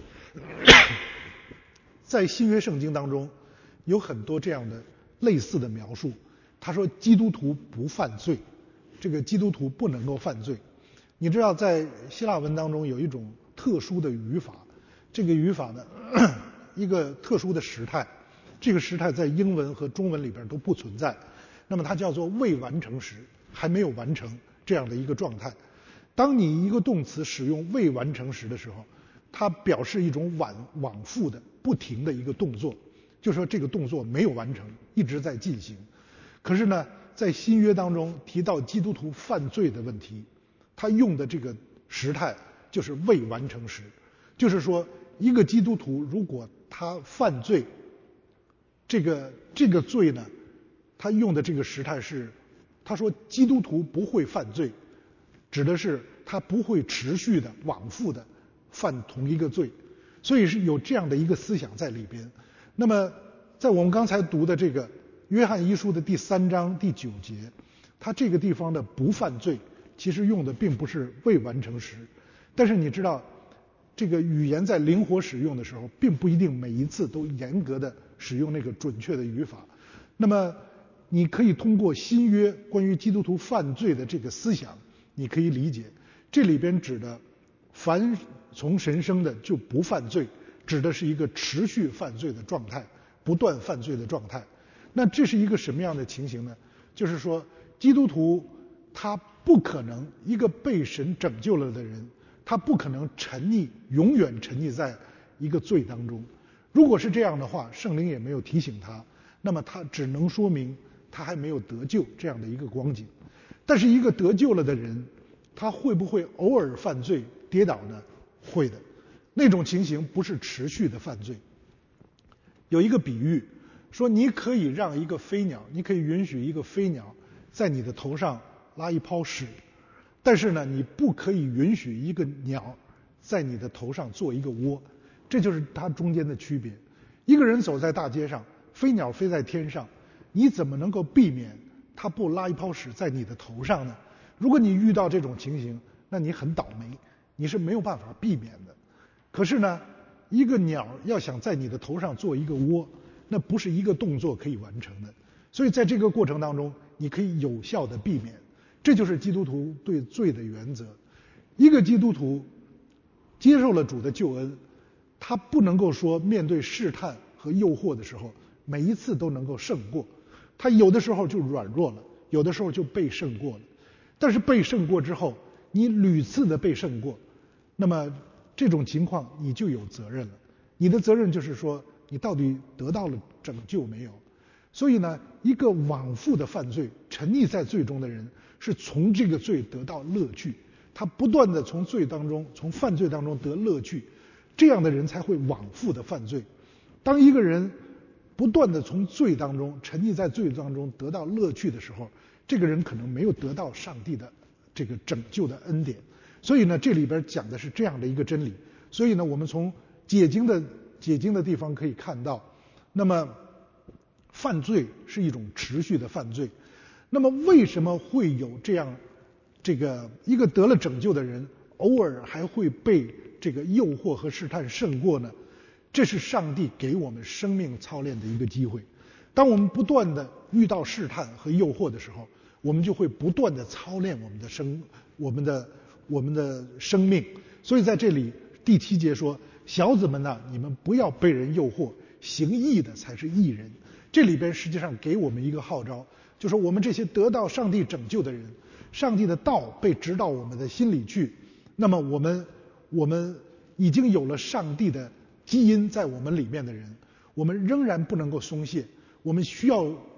在新约圣经当中有很多这样的类似的描述。他说基督徒不犯罪，这个基督徒不能够犯罪。你知道在希腊文当中有一种特殊的语法，这个语法呢一个特殊的时态，这个时态在英文和中文里边都不存在。那么它叫做未完成时，还没有完成这样的一个状态。当你一个动词使用未完成时的时候，它表示一种往复的不停的一个动作，就说这个动作没有完成，一直在进行。可是呢，在新约当中提到基督徒犯罪的问题，他用的这个时态就是未完成时，就是说一个基督徒如果他犯罪，这个罪呢，他用的这个时态是，他说基督徒不会犯罪，指的是他不会持续的往复的犯同一个罪，所以是有这样的一个思想在里边。那么在我们刚才读的这个约翰一书的第3章第9节，他这个地方的不犯罪其实用的并不是未完成时，但是你知道这个语言在灵活使用的时候，并不一定每一次都严格的使用那个准确的语法。那么你可以通过新约关于基督徒犯罪的这个思想，你可以理解这里边指的凡从神生的就不犯罪，指的是一个持续犯罪的状态，不断犯罪的状态。那这是一个什么样的情形呢？就是说基督徒他不可能，一个被神拯救了的人，他不可能永远沉溺在一个罪当中。如果是这样的话，圣灵也没有提醒他，那么他只能说明他还没有得救这样的一个光景。但是一个得救了的人，他会不会偶尔犯罪跌倒呢？会的。那种情形不是持续的犯罪。有一个比喻说，你可以让一个飞鸟，你可以允许一个飞鸟在你的头上拉一泡屎，但是呢，你不可以允许一个鸟在你的头上做一个窝。这就是它中间的区别。一个人走在大街上，飞鸟飞在天上，你怎么能够避免它不拉一泡屎在你的头上呢？如果你遇到这种情形，那你很倒霉，你是没有办法避免的。可是呢，一个鸟要想在你的头上做一个窝，那不是一个动作可以完成的。所以在这个过程当中，你可以有效的避免。这就是基督徒对罪的原则。一个基督徒接受了主的救恩，他不能够说面对试探和诱惑的时候，每一次都能够胜过。他有的时候就软弱了，有的时候就被胜过了。但是被胜过之后，你屡次的被胜过，那么这种情况你就有责任了。你的责任就是说，你到底得到了拯救没有？所以呢，一个往复的犯罪、沉溺在罪中的人，是从这个罪得到乐趣，他不断的从犯罪当中得乐趣，这样的人才会往复的犯罪。当一个人不断的从罪当中沉溺在罪当中得到乐趣的时候，这个人可能没有得到上帝的这个拯救的恩典。所以呢，这里边讲的是这样的一个真理。所以呢，我们从解经的地方可以看到，那么犯罪是一种持续的犯罪。那么为什么会有这样一个得了拯救的人偶尔还会被这个诱惑和试探胜过呢？这是上帝给我们生命操练的一个机会。当我们不断的遇到试探和诱惑的时候，我们就会不断的操练我们的生命。所以在这里第7节说，小子们呐，你们不要被人诱惑，行义的才是义人。这里边实际上给我们一个号召，就是我们这些得到上帝拯救的人，上帝的道被植到我们的心里去，那么我们已经有了上帝的基因在我们里面的人，我们仍然不能够松懈，我们需要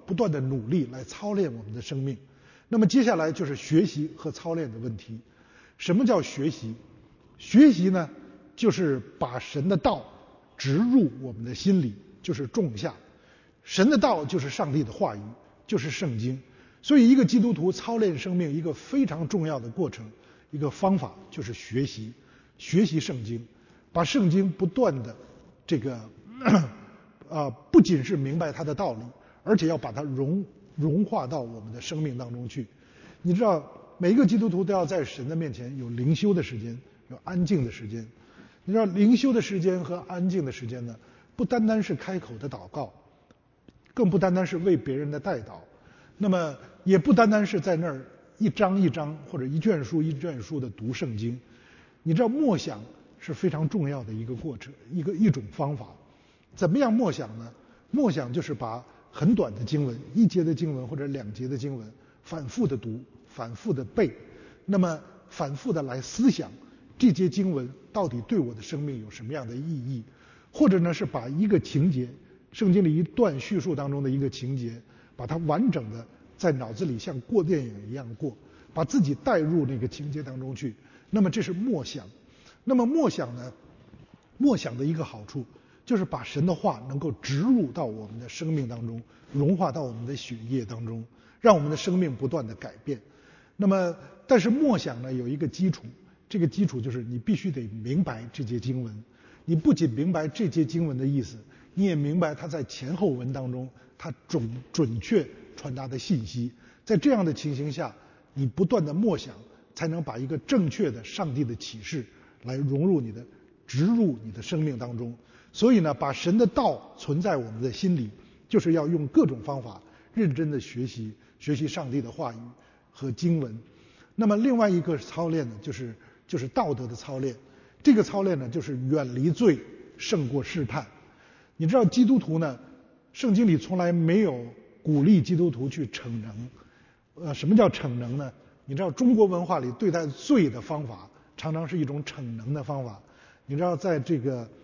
不断的努力来操练我们的生命。那么接下来就是学习和操练的问题。什么叫学习？学习呢，就是把神的道植入我们的心里，就是种下。神的道就是上帝的话语，就是圣经。所以一个基督徒操练生命一个非常重要的过程，一个方法就是学习，学习圣经，把圣经不断的这个不仅是明白它的道理，而且要把它融化到我们的生命当中去。你知道，每一个基督徒都要在神的面前有灵修的时间，有安静的时间。你知道，灵修的时间和安静的时间呢，不单单是开口的祷告，更不单单是为别人的代祷，那么也不单单是在那儿一章一章或者一卷书一卷书的读圣经。你知道，默想是非常重要的一个过程，一种方法。怎么样默想呢？默想就是把很短的经文，一节的经文或者2节的经文，反复的读，反复的背，那么反复的来思想这节经文到底对我的生命有什么样的意义，或者呢是把一个情节，圣经里一段叙述当中的一个情节，把它完整的在脑子里像过电影一样过，把自己带入那个情节当中去。那么这是默想。那么默想呢，默想的一个好处就是把神的话能够植入到我们的生命当中，融化到我们的血液当中，让我们的生命不断的改变。那么但是默想呢有一个基础，这个基础就是你必须得明白这节经文。你不仅明白这节经文的意思，你也明白它在前后文当中它准确传达的信息。在这样的情形下，你不断的默想，才能把一个正确的上帝的启示来植入你的生命当中。所以呢，把神的道存在我们的心里，就是要用各种方法认真的学习上帝的话语和经文。那么另外一个操练呢，就是道德的操练。这个操练呢，就是远离罪胜过试探。你知道基督徒呢，圣经里从来没有鼓励基督徒去逞能。什么叫逞能呢？你知道中国文化里对待罪的方法常常是一种逞能的方法。你知道在这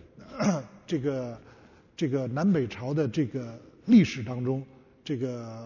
个南北朝的这个历史当中，这个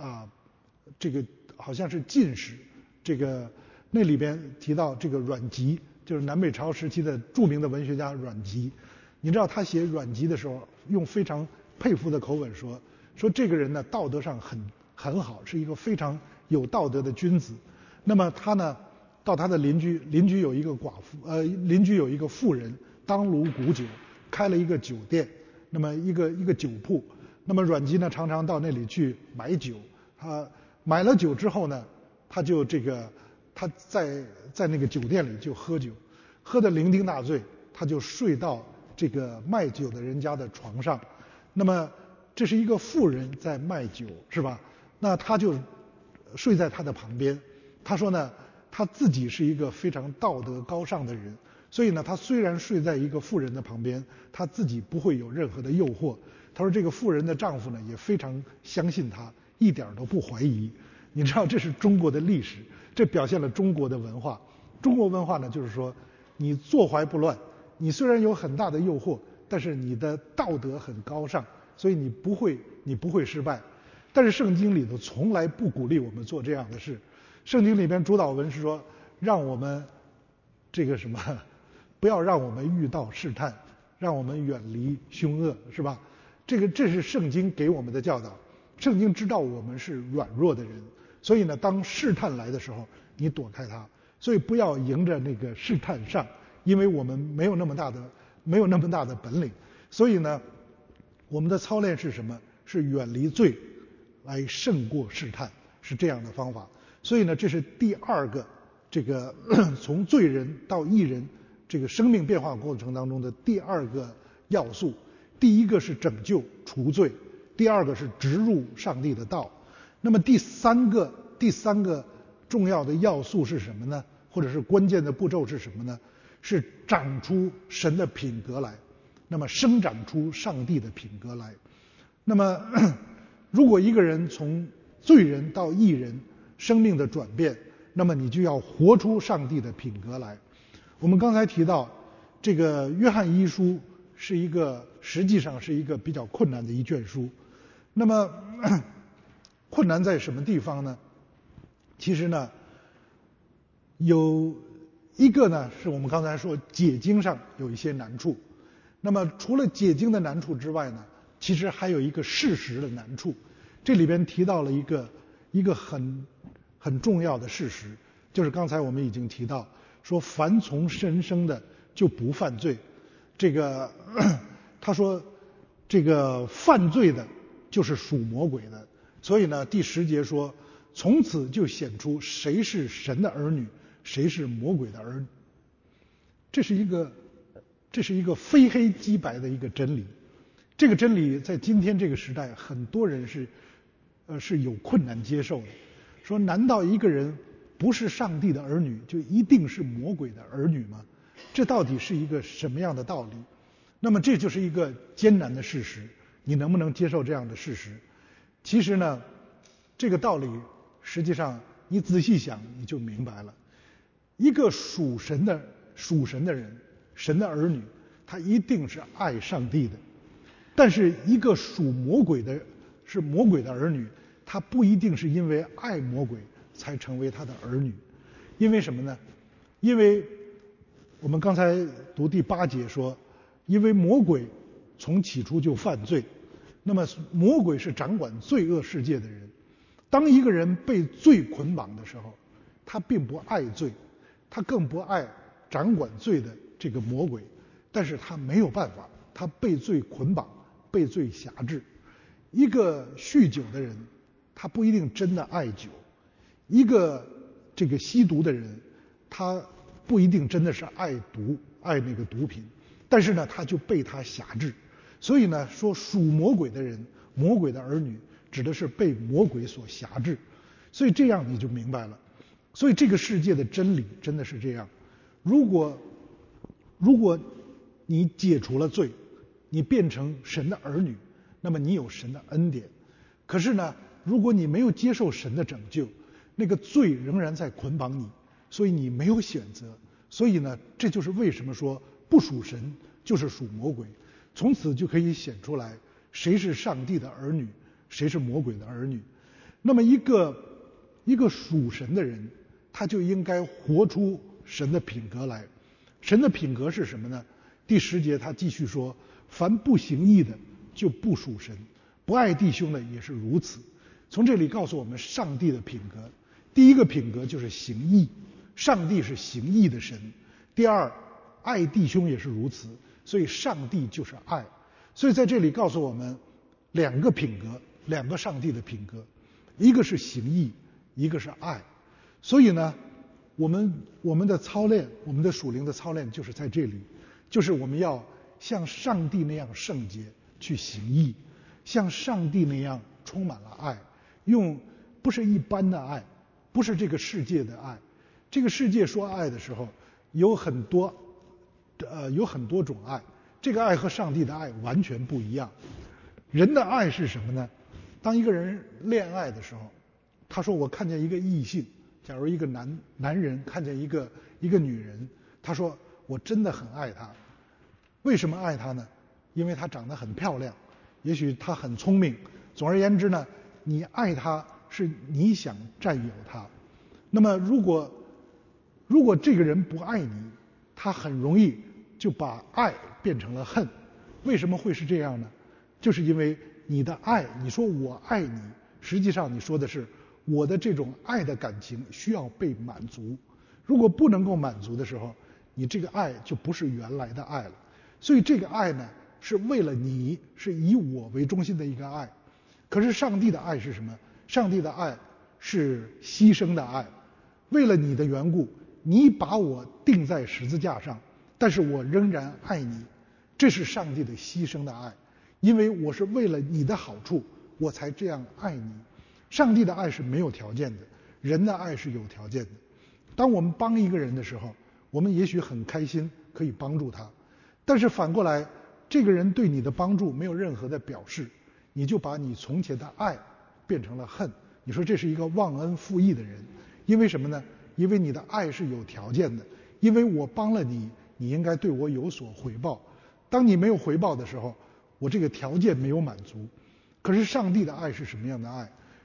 好像是晋史，那里边提到这个阮籍，就是南北朝时期的著名的文学家阮籍。你知道他写阮籍的时候，用非常佩服的口吻说这个人呢道德上很好，是一个非常有道德的君子。那么他呢到他的邻居有一个邻居有一个妇人当炉沽酒，开了一个酒店，那么一个酒铺。那么阮籍呢常常到那里去买酒，他买了酒之后呢，他就他在那个酒店里就喝酒，喝得酩酊大醉，他就睡到这个卖酒的人家的床上。那么这是一个妇人在卖酒，是吧？那他就睡在他的旁边。他说呢，他自己是一个非常道德高尚的人，所以呢，他虽然睡在一个妇人的旁边，他自己不会有任何的诱惑。他说这个妇人的丈夫呢也非常相信他，一点都不怀疑。你知道这是中国的历史，这表现了中国的文化。中国文化呢就是说，你坐怀不乱，你虽然有很大的诱惑，但是你的道德很高尚，所以你不会失败。但是圣经里头从来不鼓励我们做这样的事。圣经里边主导文是说，让我们不要让我们遇到试探，让我们远离凶恶，是吧？这是圣经给我们的教导。圣经知道我们是软弱的人，所以呢，当试探来的时候，你躲开它。所以不要迎着那个试探上，因为我们没有那么大的本领。所以呢，我们的操练是什么？是远离罪，来胜过试探，是这样的方法。所以呢，这是第二个从罪人到义人这个生命变化过程当中的第二个要素。第一个是拯救除罪，第二个是植入上帝的道。那么第三个重要的要素是什么呢？或者是关键的步骤是什么呢？是长出神的品格来，那么生长出上帝的品格来。那么如果一个人从罪人到义人生命的转变，那么你就要活出上帝的品格来。我们刚才提到这个约翰一书实际上是一个比较困难的一卷书。那么困难在什么地方呢？其实呢，有一个呢是我们刚才说解经上有一些难处。那么除了解经的难处之外呢，其实还有一个事实的难处。这里边提到了一个很重要的事实，就是刚才我们已经提到说，凡从神生的就不犯罪。这个他说这个犯罪的就是属魔鬼的。所以呢，第10节说，从此就显出谁是神的儿女，谁是魔鬼的儿女。这是一个非黑即白的一个真理。这个真理在今天这个时代，很多人是有困难接受的。说难道一个人不是上帝的儿女，就一定是魔鬼的儿女吗？这到底是一个什么样的道理？那么这就是一个艰难的事实，你能不能接受这样的事实？其实呢，这个道理实际上你仔细想你就明白了。一个属神的人，神的儿女，他一定是爱上帝的。但是一个属魔鬼的，是魔鬼的儿女，他不一定是因为爱魔鬼才成为他的儿女。因为什么呢？因为我们刚才读第8节说，因为魔鬼从起初就犯罪。那么魔鬼是掌管罪恶世界的人。当一个人被罪捆绑的时候，他并不爱罪，他更不爱掌管罪的这个魔鬼，但是他没有办法，他被罪捆绑，被罪辖制。一个酗酒的人，他不一定真的爱酒；一个这个吸毒的人，他不一定真的是爱那个毒品，但是呢，他就被他辖制。所以呢，说属魔鬼的人，魔鬼的儿女，指的是被魔鬼所辖制。所以这样你就明白了。所以这个世界的真理真的是这样。如果你解除了罪，你变成神的儿女，那么你有神的恩典。可是呢，如果你没有接受神的拯救，那个罪仍然在捆绑你，所以你没有选择。所以呢，这就是为什么说不属神就是属魔鬼。从此就可以显出来谁是上帝的儿女，谁是魔鬼的儿女。那么一个属神的人，他就应该活出神的品格来。神的品格是什么呢？第10节他继续说，凡不行义的就不属神，不爱弟兄的也是如此。从这里告诉我们上帝的品格。第一个品格就是行义，上帝是行义的神。第二，爱弟兄也是如此，所以上帝就是爱。所以在这里告诉我们2个品格，2个上帝的品格，一个是行义，一个是爱。所以呢，我们的操练，我们的属灵的操练就是在这里，就是我们要像上帝那样圣洁去行义，像上帝那样充满了爱，不是一般的爱，不是这个世界的爱。这个世界说爱的时候，有很多种爱，这个爱和上帝的爱完全不一样。人的爱是什么呢？当一个人恋爱的时候，他说我看见一个异性，假如一个男人看见一个女人，他说我真的很爱她。为什么爱她呢？因为她长得很漂亮，也许她很聪明。总而言之呢，你爱她是你想占有她。那么如果这个人不爱你，他很容易就把爱变成了恨。为什么会是这样呢？就是因为你的爱，你说我爱你，实际上你说的是我的这种爱的感情需要被满足。如果不能够满足的时候，你这个爱就不是原来的爱了。所以这个爱呢，是为了你，是以我为中心的一个爱。可是上帝的爱是什么？上帝的爱是牺牲的爱。为了你的缘故，你把我钉在十字架上，但是我仍然爱你。这是上帝的牺牲的爱，因为我是为了你的好处，我才这样爱你。上帝的爱是没有条件的，人的爱是有条件的。当我们帮一个人的时候，我们也许很开心可以帮助他，但是反过来，这个人对你的帮助没有任何的表示，你就把你从前的爱变成了恨。你说这是一个忘恩负义的人。因为什么呢？因为你的爱是有条件的，因为我帮了你，你应该对我有所回报。当你没有回报的时候，我这个条件没有满足。可是上帝的爱是什么样的爱？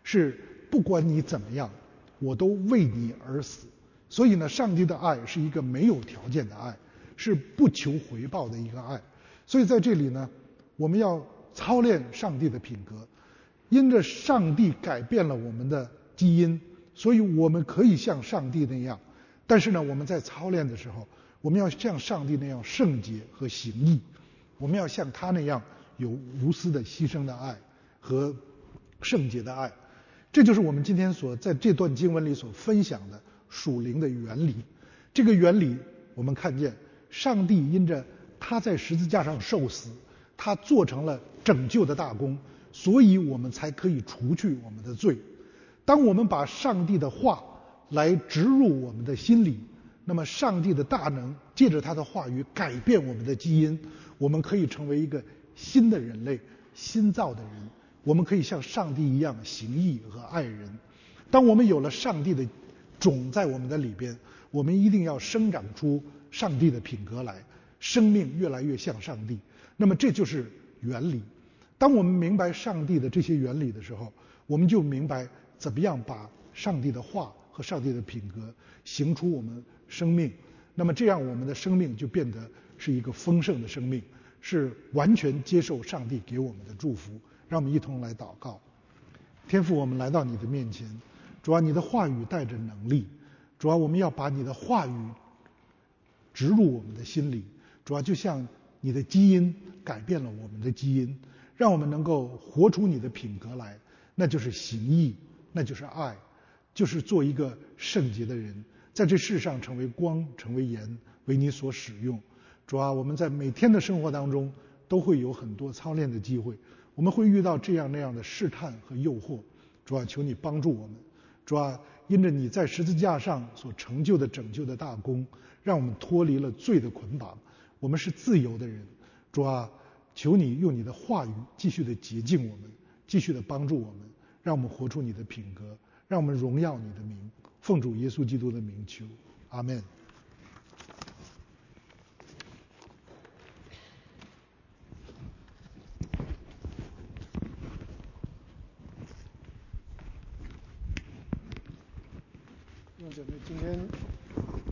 是不管你怎么样，我都为你而死。所以呢，上帝的爱是一个没有条件的爱，是不求回报的一个爱。所以在这里呢，我们要操练上帝的品格，因着上帝改变了我们的基因，所以我们可以像上帝那样。但是呢，我们在操练的时候，我们要像上帝那样圣洁和行义，我们要像他那样有无私的牺牲的爱和圣洁的爱。这就是我们今天在这段经文里所分享的属灵的原理。这个原理我们看见，上帝因着他在十字架上受死，他做成了拯救的大功，所以我们才可以除去我们的罪。当我们把上帝的话来植入我们的心里，那么上帝的大能借着他的话语改变我们的基因，我们可以成为一个新的人类，新造的人。我们可以像上帝一样行义和爱人。当我们有了上帝的种在我们的里边，我们一定要生长出上帝的品格来，生命越来越像上帝。那么这就是原理。当我们明白上帝的这些原理的时候，我们就明白怎么样把上帝的话和上帝的品格行出我们生命。那么这样我们的生命就变得是一个丰盛的生命，是完全接受上帝给我们的祝福。让我们一同来祷告。天父，我们来到你的面前，主啊，你的话语带着能力，主啊，我们要把你的话语植入我们的心里，主啊，就像你的基因改变了我们的基因，让我们能够活出你的品格来，那就是行义，那就是爱，就是做一个圣洁的人，在这世上成为光，成为盐，为你所使用。主啊，我们在每天的生活当中都会有很多操练的机会，我们会遇到这样那样的试探和诱惑。主啊，求你帮助我们。主啊，因着你在十字架上所成就的拯救的大功，让我们脱离了罪的捆绑，我们是自由的人。主啊，求你用你的话语继续的洁净我们，继续的帮助我们，让我们活出你的品格，让我们荣耀你的名。奉主耶稣基督的名求，阿们。弟兄姐妹，今天